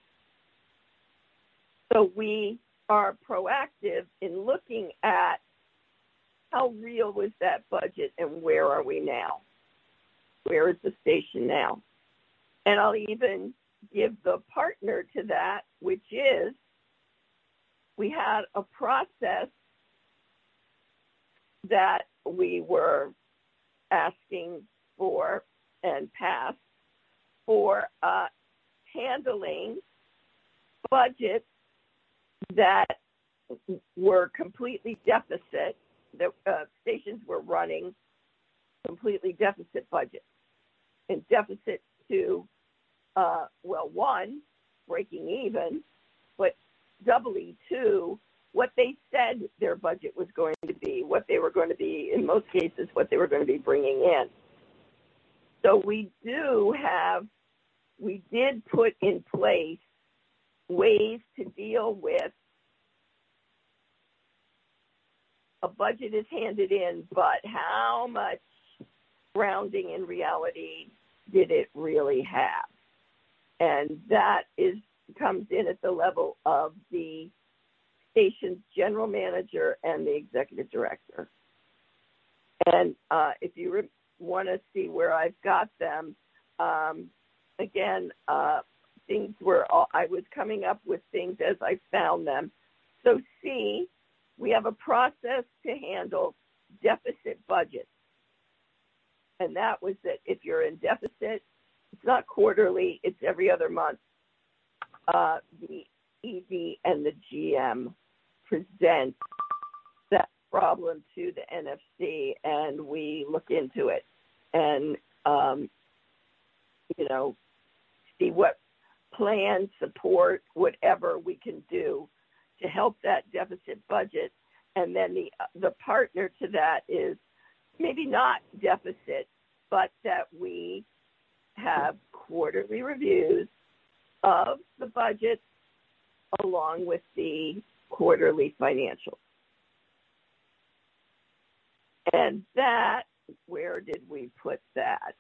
So we are proactive in looking at how real was that budget and where are we now? Where is the station now? And I'll even give the partner to that, which is we had a process that we were asking for and passed for uh, handling budgets that were completely deficit. The uh, stations were running completely deficit budgets, and deficit to, uh, well, one, breaking even, but doubly two, what they said their budget was going to be, what they were going to be, in most cases, what they were going to be bringing in. So we do have, we did put in place ways to deal with a budget is handed in, but how much grounding in reality did it really have? And that is comes in at the level of the station's general manager and the executive director. And uh, if you re- want to see where I've got them, um, again, uh, things were, all, I was coming up with things as I found them. So C, we have a process to handle deficit budgets. And that was that if you're in deficit, it's not quarterly, it's every other month. Uh, the E D and the G M present that problem to the N F C, and we look into it and, um, you know, see what plan, support, whatever we can do to help that deficit budget. And then the the partner to that is maybe not deficit, but that we have quarterly reviews of the budget along with the quarterly financials. And that, where did we put that?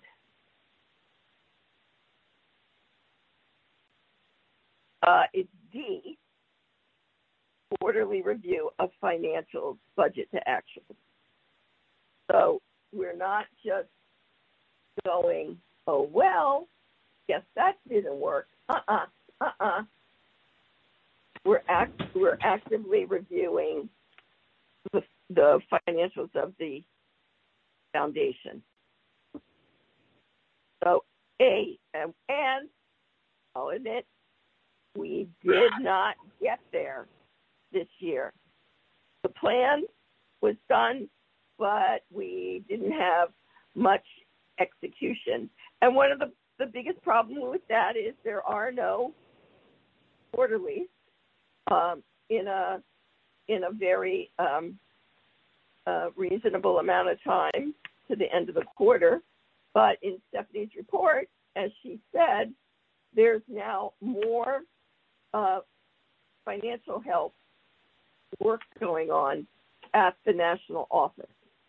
Uh, it's D, quarterly review of financials, budget to actuals. So we're not just going, oh, well, guess that didn't work. Uh-uh, uh-uh. We're, act- we're actively reviewing the, the financials of the foundation. So A, and, and I'll admit, we did not get there this year. The plan was done, but we didn't have much execution. And one of the, the biggest problems with that is there are no quarterlies um, in a in a very um, uh, reasonable amount of time to the end of the quarter. But in Stephanie's report, as she said, there's now more uh, financial health work going on at the national office.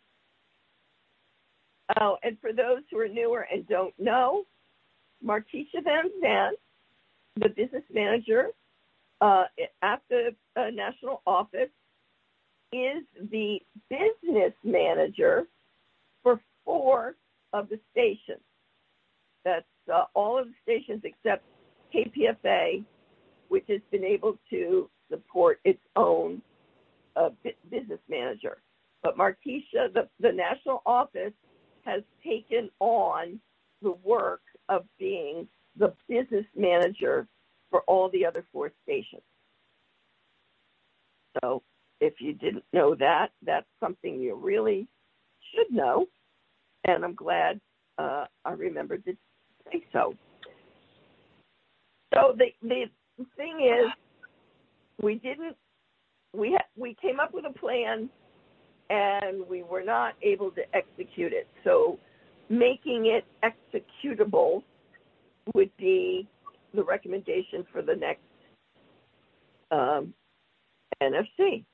Oh, and for those who are newer and don't know, Martisha Van Zandt, the business manager uh, at the uh, national office, is the business manager for four of the stations. That's uh, all of the stations except K P F A, which has been able to support its own uh, business manager. But Martisha, the, the national office, has taken on the work of being the business manager for all the other four stations. So if you didn't know that, that's something you really should know. And I'm glad uh, I remembered to say so. So the, the thing is, we didn't we ha- we came up with a plan, and we were not able to execute it. So making it executable would be the recommendation for the next um, N F C.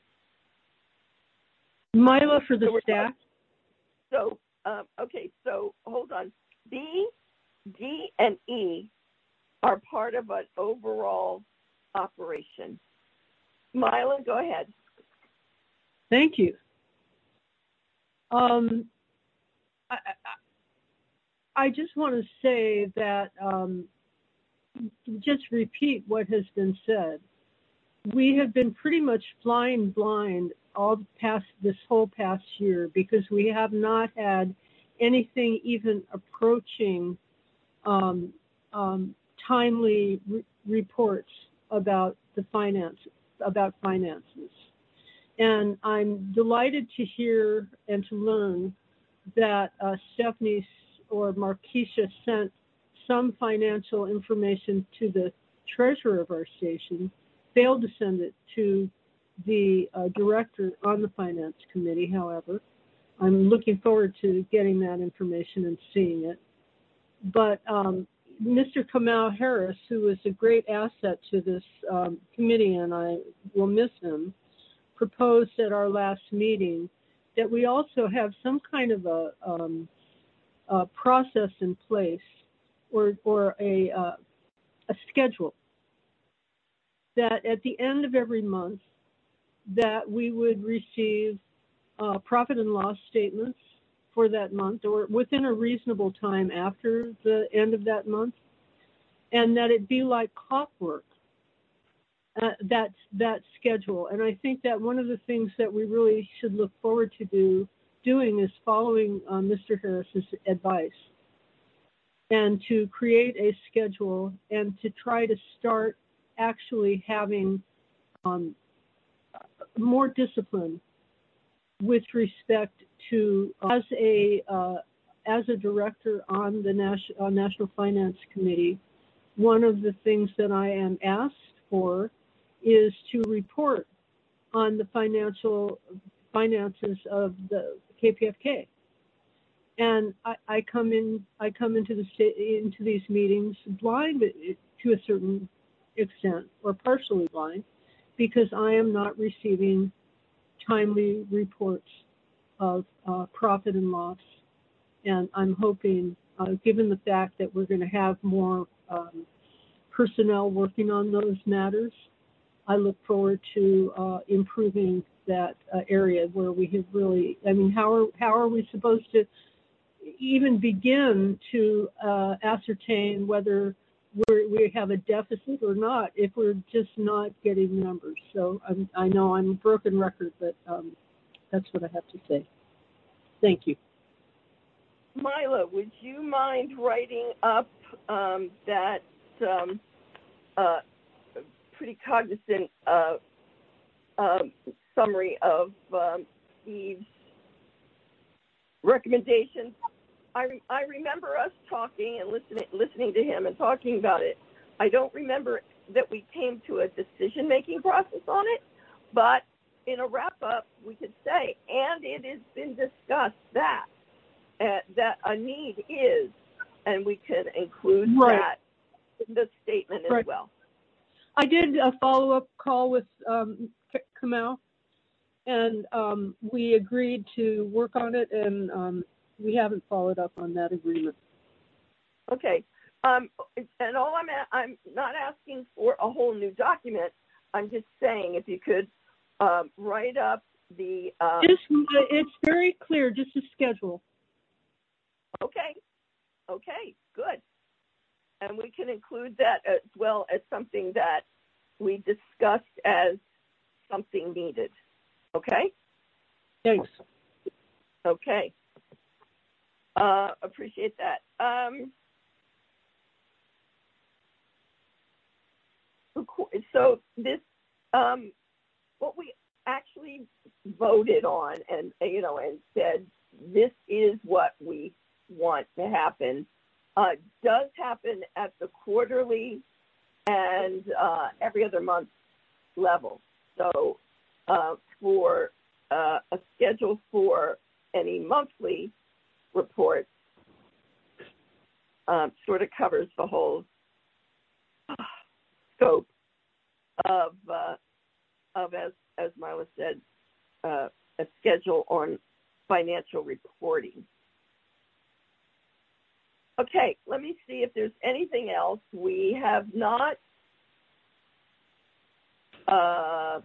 Mila for the so staff. So, um, okay, so hold on. B, D, and E are part of an overall operation. Mila, go ahead. Thank you. Um, I, I, I just want to say that, um, just repeat what has been said. We have been pretty much flying blind all past this whole past year because we have not had anything even approaching um, um, timely re- reports about the finances, about finances. And I'm delighted to hear and to learn that uh, Stephanie or Markeisha sent some financial information to the treasurer of our station, failed to send it to the uh, director on the finance committee, however. I'm looking forward to getting that information and seeing it. But um, Mister Kamau Harris, who is a great asset to this um, committee, and I will miss him, proposed at our last meeting that we also have some kind of a, um, a process in place or, or a, uh, a schedule that at the end of every month that we would receive uh, profit and loss statements for that month or within a reasonable time after the end of that month, and that it be like clockwork, uh, that, that schedule. And I think that one of the things that we really should look forward to do, doing is following uh, Mister Harris's advice and to create a schedule and to try to start actually having um, more discipline with respect to, uh, as a uh, as a director on the Nas- uh, National Finance Committee, one of the things that I am asked for is to report on the financial finances of the K P F K. And I, I come in, I come into the sta- into these meetings blind to a certain extent, or partially blind, because I am not receiving timely reports of uh, profit and loss. And I'm hoping, uh, given the fact that we're going to have more um, personnel working on those matters, I look forward to uh, improving that uh, area where we have really, I mean, how are, how are we supposed to even begin to uh, ascertain whether we're, we have a deficit or not if we're just not getting numbers? So I'm, I know I'm a broken record, but um, that's what I have to say. Thank you. Mila, would you mind writing up um, that um, uh, pretty cognizant uh, uh, summary of um, Steve's recommendations? I, I remember us talking and listening listening to him and talking about it. I don't remember that we came to a decision-making process on it, but in a wrap-up, we could say, and it has been discussed that uh, that a need is, and we can include right. that in the statement as right. well. I did a follow-up call with um, Kamau, and um, we agreed to work on it, and um, we haven't followed up on that agreement. Okay. Um, and all I'm at, I'm not asking for a whole new document. I'm just saying if you could um, write up the... Um, just, it's very clear, just a schedule. Okay. Okay, good. And we can include that as well as something that we discussed as something needed. Okay? Thanks. Okay. Uh, appreciate that. Um, so this, um, what we actually voted on and, you know, and said, this is what we want to happen, uh, does happen at the quarterly and uh, every other month level. So uh, for uh, a schedule for any monthly reports um, sort of covers the whole scope of, uh, of as, as Mila said, uh, a schedule on financial reporting. Okay, let me see if there's anything else. We have not uh,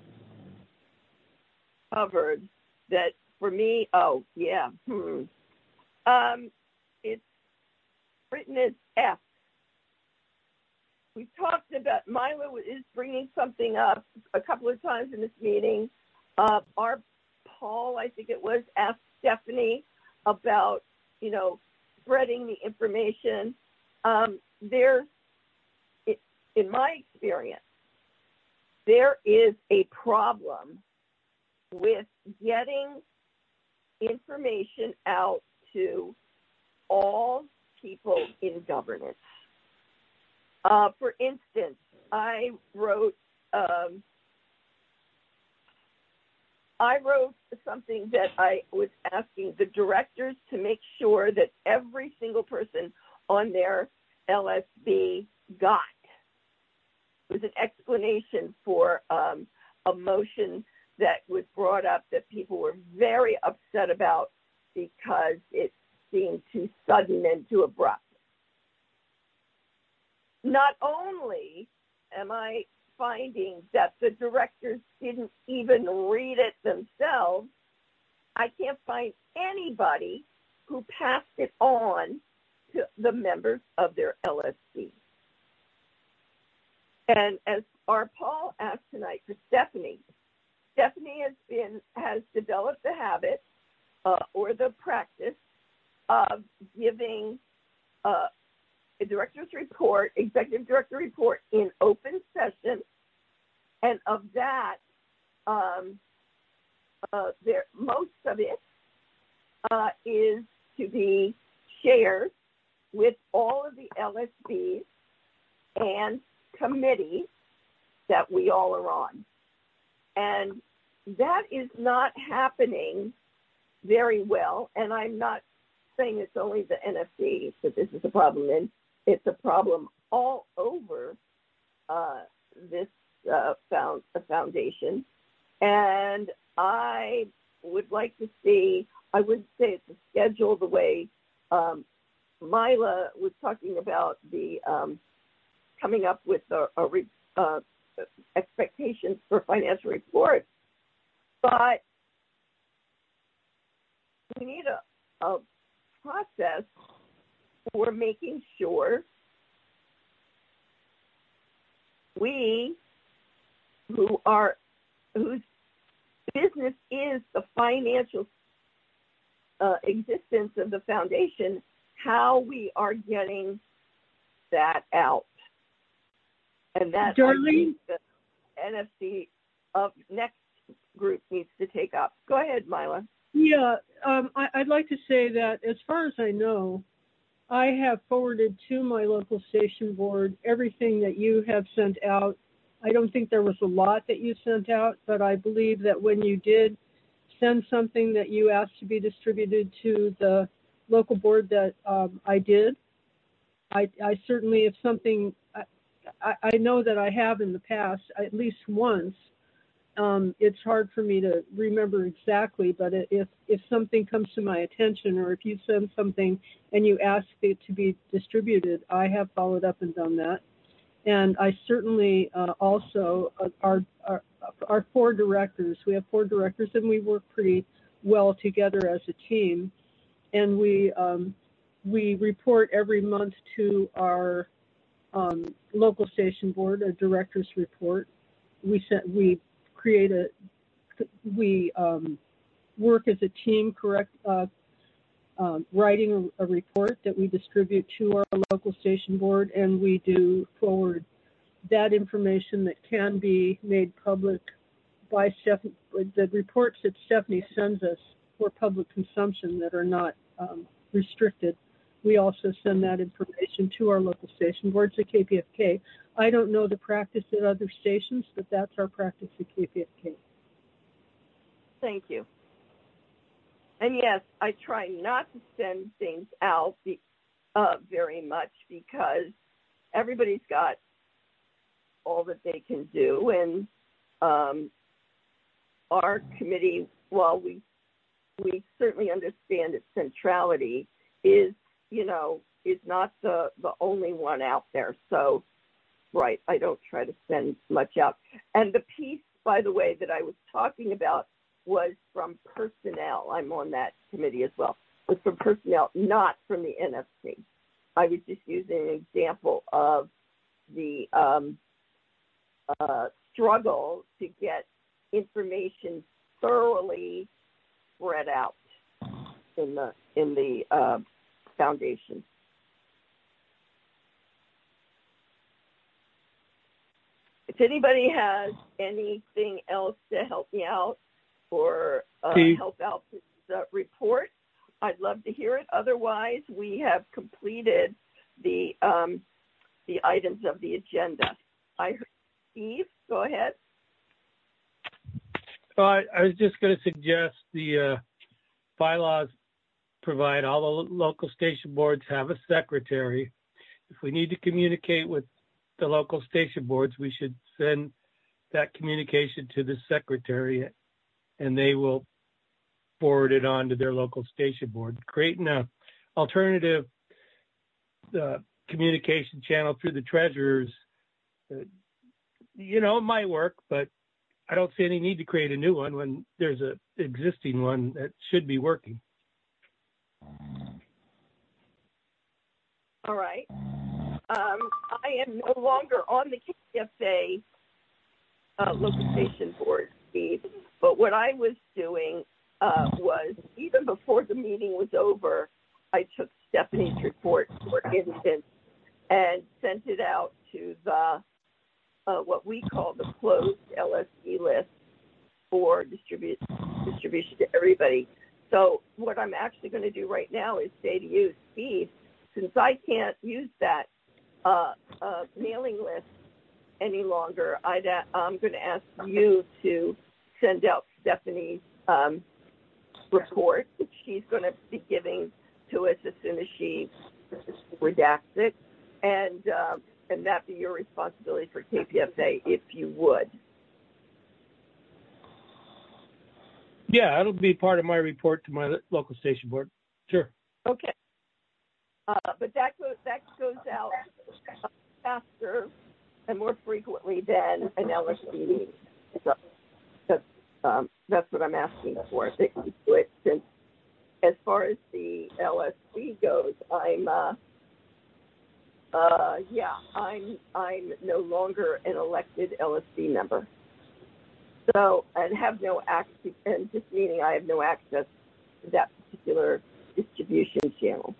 covered that for me. Oh, yeah. Hmm. Um, it's written as F. We've talked about, Mila is bringing something up a couple of times in this meeting. Uh, our Paul, I think it was, asked Stephanie about, you know, spreading the information. Um, there's, it, in my experience, there is a problem with getting information out to all people in governance. Uh, for instance, I wrote um, I wrote something that I was asking the directors to make sure that every single person on their L S B got. It was an explanation for um, a motion that was brought up that people were very upset about because it seemed too sudden and too abrupt. Not only am I finding that the directors didn't even read it themselves, I can't find anybody who passed it on to the members of their L S C. And as our Paul asked tonight for Stephanie, Stephanie has been has developed the habit uh, or the practice of giving uh, a director's report, executive director report in open session, and of that, um, uh, there most of it uh, is to be shared with all of the L S Bs and committees that we all are on. And that is not happening very well, and I'm not saying it's only the N F C that this is a problem in. It's a problem all over uh, this uh, found, uh, foundation. And I would like to see, I wouldn't say it's a schedule the way um, Mila was talking about the um, coming up with a, a re, uh, expectations for financial reports. But we need a, a process for making sure we, who are, whose business is the financial uh, existence of the foundation, how we are getting that out. And that Darlene? the N F C of next group needs to take up. Go ahead, Mila. Yeah, um, I, I'd like to say that as far as I know, I have forwarded to my local station board everything that you have sent out. I don't think there was a lot that you sent out, but I believe that when you did send something that you asked to be distributed to the local board that um, I did, I, I certainly, if something, I, I know that I have in the past, at least once. Um, it's hard for me to remember exactly, but if, if something comes to my attention or if you send something and you ask it to be distributed, I have followed up and done that. And I certainly uh, also, uh, our, our, our four directors, we have four directors and we work pretty well together as a team. And we, um, we report every month to our um, local station board, a director's report. We sent, we create a, we um, work as a team, correct, uh, um, writing a, a report that we distribute to our local station board, and we do forward that information that can be made public by Stephanie, the reports that Stephanie sends us for public consumption that are not um, restricted. We also send that information to our local station boards at K P F K. I don't know the practice at other stations, but that's our practice at K P F K. Thank you. And yes, I try not to send things out be, uh, very much because everybody's got all that they can do. And um, our committee, while we we certainly understand its centrality, is, you know, is not the, the only one out there. So, right, I don't try to send much out. And the piece, by the way, that I was talking about was from personnel. I'm on that committee as well. Was from personnel, not from the N F C. I was just using an example of the um, uh, struggle to get information thoroughly spread out in the in the uh, foundation. If anybody has anything else to help me out or uh, help out this uh, report, I'd love to hear it. Otherwise, we have completed the um, the items of the agenda. I heard Steve. Go ahead. Well, I, I was just going to suggest the uh, bylaws provide all the local station boards have a secretary. If we need to communicate with the local station boards, we should send that communication to the secretary, and they will forward it on to their local station board. Creating an alternative uh, communication channel through the treasurers, uh, you know, it might work, but I don't see any need to create a new one when there's an existing one that should be working. All right. Um, I am no longer on the K P F A uh, local station board, Steve, but what I was doing uh, was, even before the meeting was over, I took Stephanie's report, for instance, and sent it out to the uh, what we call the closed L S D list for distribute, distribution to everybody. So what I'm actually going to do right now is say to you, Steve, since I can't use that uh, uh, mailing list any longer, I'd, I'm going to ask you to send out Stephanie's um, report, which she's going to be giving to us as soon as she redacts it, and uh, and that be your responsibility for K P F A, if you would. Yeah, it'll be part of my report to my local station board. Sure. Okay. Uh, but that goes that goes out faster and more frequently than an L S D meeting. So that's, um, that's what I'm asking for. That you do it, since as far as the L S D goes, I'm uh, uh, yeah, I'm I'm no longer an elected L S D member. So and have no access, and just meaning I have no access to that particular distribution channel.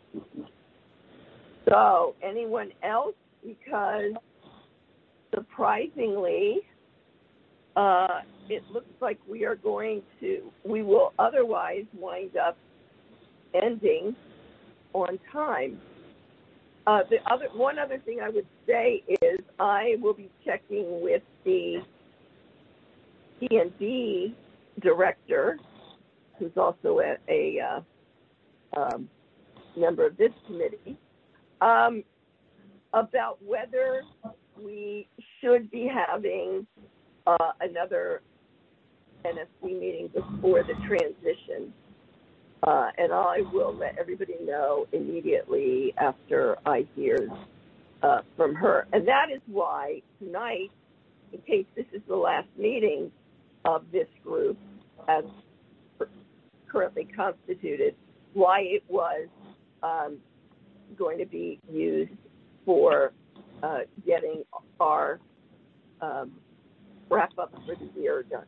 So anyone else? Because surprisingly, uh, it looks like we are going to, we will otherwise wind up ending on time. Uh, the other one other thing I would say is I will be checking with the D and D director, who's also a, a uh, um, member of this committee, um, about whether we should be having uh, another N F C meeting before the transition. Uh, and I will let everybody know immediately after I hear uh, from her. And that is why tonight, in case this is the last meeting of this group as currently constituted, why it was um, going to be used for uh, getting our um, wrap-up for the year done.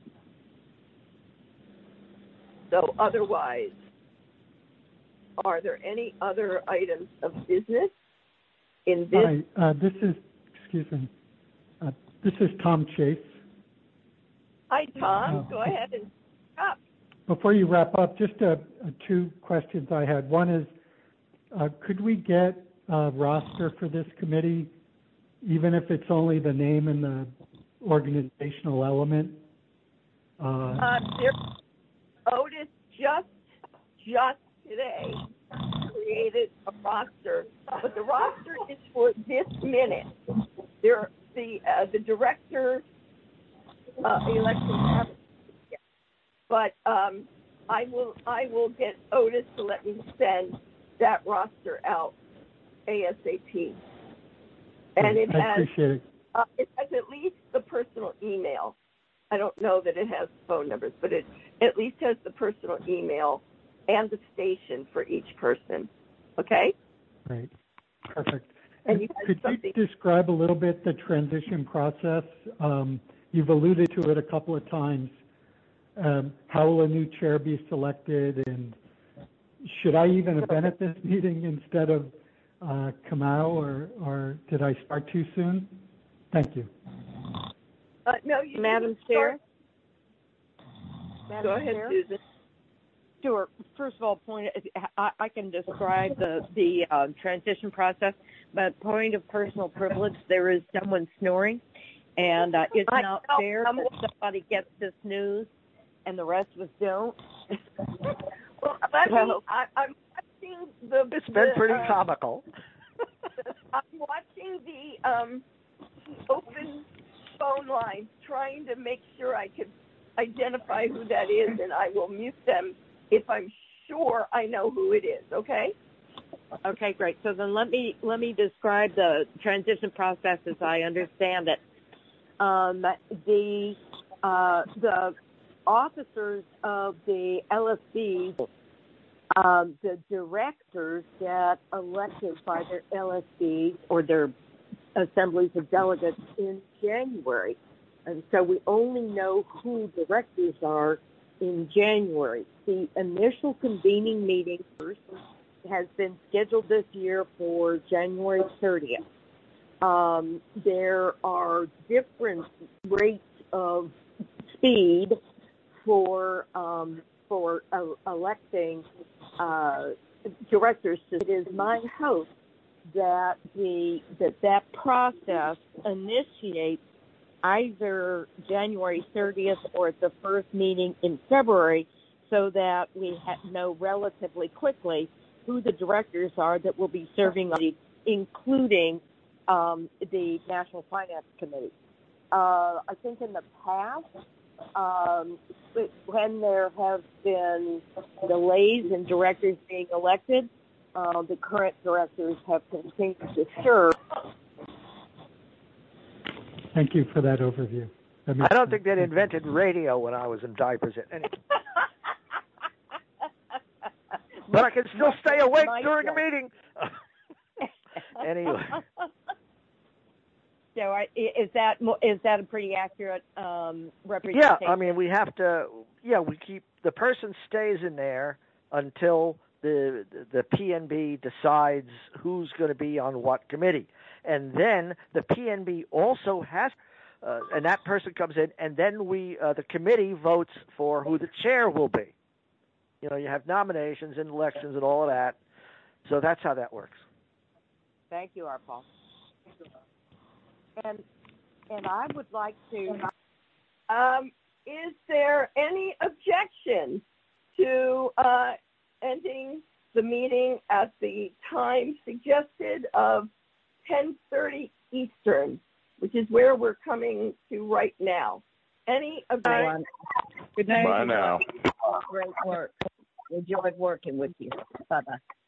So otherwise, are there any other items of business in this? Hi, uh, this is, excuse me, uh, this is Tom Chase. Hi, Tom. Uh, Go ahead and up. Before you wrap up, just uh, two questions I had. One is, uh, could we get a roster for this committee, even if it's only the name and the organizational element? Uh, Uh, there, Otis just just today created a roster, but the roster is for this minute. There, the uh, the director uh, election, but um, I will I will get Otis to let me send that roster out ASAP. And it I has appreciate it. Uh, it has at least the personal email. I don't know that it has phone numbers, but it at least has the personal email and the station for each person. Okay? Great. Perfect. And you could something- you describe a little bit the transition process? Um, you've alluded to it a couple of times. Um, how will a new chair be selected, and should I even have been at this meeting instead of uh, Kamau, or, or did I start too soon? Thank you. Uh, no, you Madam didn't Chair? start. Go ahead, Chair? Susan. Sure. First of all, point I, I can describe the the uh, transition process, but point of personal privilege, there is someone snoring, and uh, it's I not know. fair I'm- that somebody gets this news and the rest of us don't. Well, let me, Well- I, I'm watching the. It's been the, pretty uh, comical. I'm watching the um, open phone lines, trying to make sure I can identify who that is, and I will mute them if I'm sure I know who it is. Okay? Okay, great. So then let me let me describe the transition process as I understand it. Um, the uh, the officers of the L S B, um, the directors get elected by their L S Bs or their assemblies of delegates in January. And so we only know who directors are in January. The initial convening meeting has been scheduled this year for January thirtieth. Um, there are different rates of speed for um, for uh, electing uh, directors. It is my hope that the that that process initiates either January thirtieth or the first meeting in February, so that we ha- know relatively quickly who the directors are that will be serving on the, including um, the National Finance Committee. Uh, I think in the past, um, when there have been delays in directors being elected, uh, the current directors have continued to serve. Thank you for that overview. That I makes don't sense. think they'd invented radio when I was in diapers. Anyway. But I can still stay awake during a meeting. Anyway. So I, is that mo- is that a pretty accurate um, representation? Yeah, I mean, we have to, yeah, we keep, the person stays in there until the the P N B decides who's going to be on what committee. And then the P N B also has, uh, and that person comes in, and then we, uh, the committee votes for who the chair will be. You know, you have nominations and elections and all of that. So that's how that works. Thank you, R. Paul. And and I would like to. Um, is there any objection to uh, ending the meeting at the time suggested of ten thirty Eastern, which is where we're coming to right now? Any objection? Good night. Bye now. Great work. Enjoyed working with you. Bye-bye.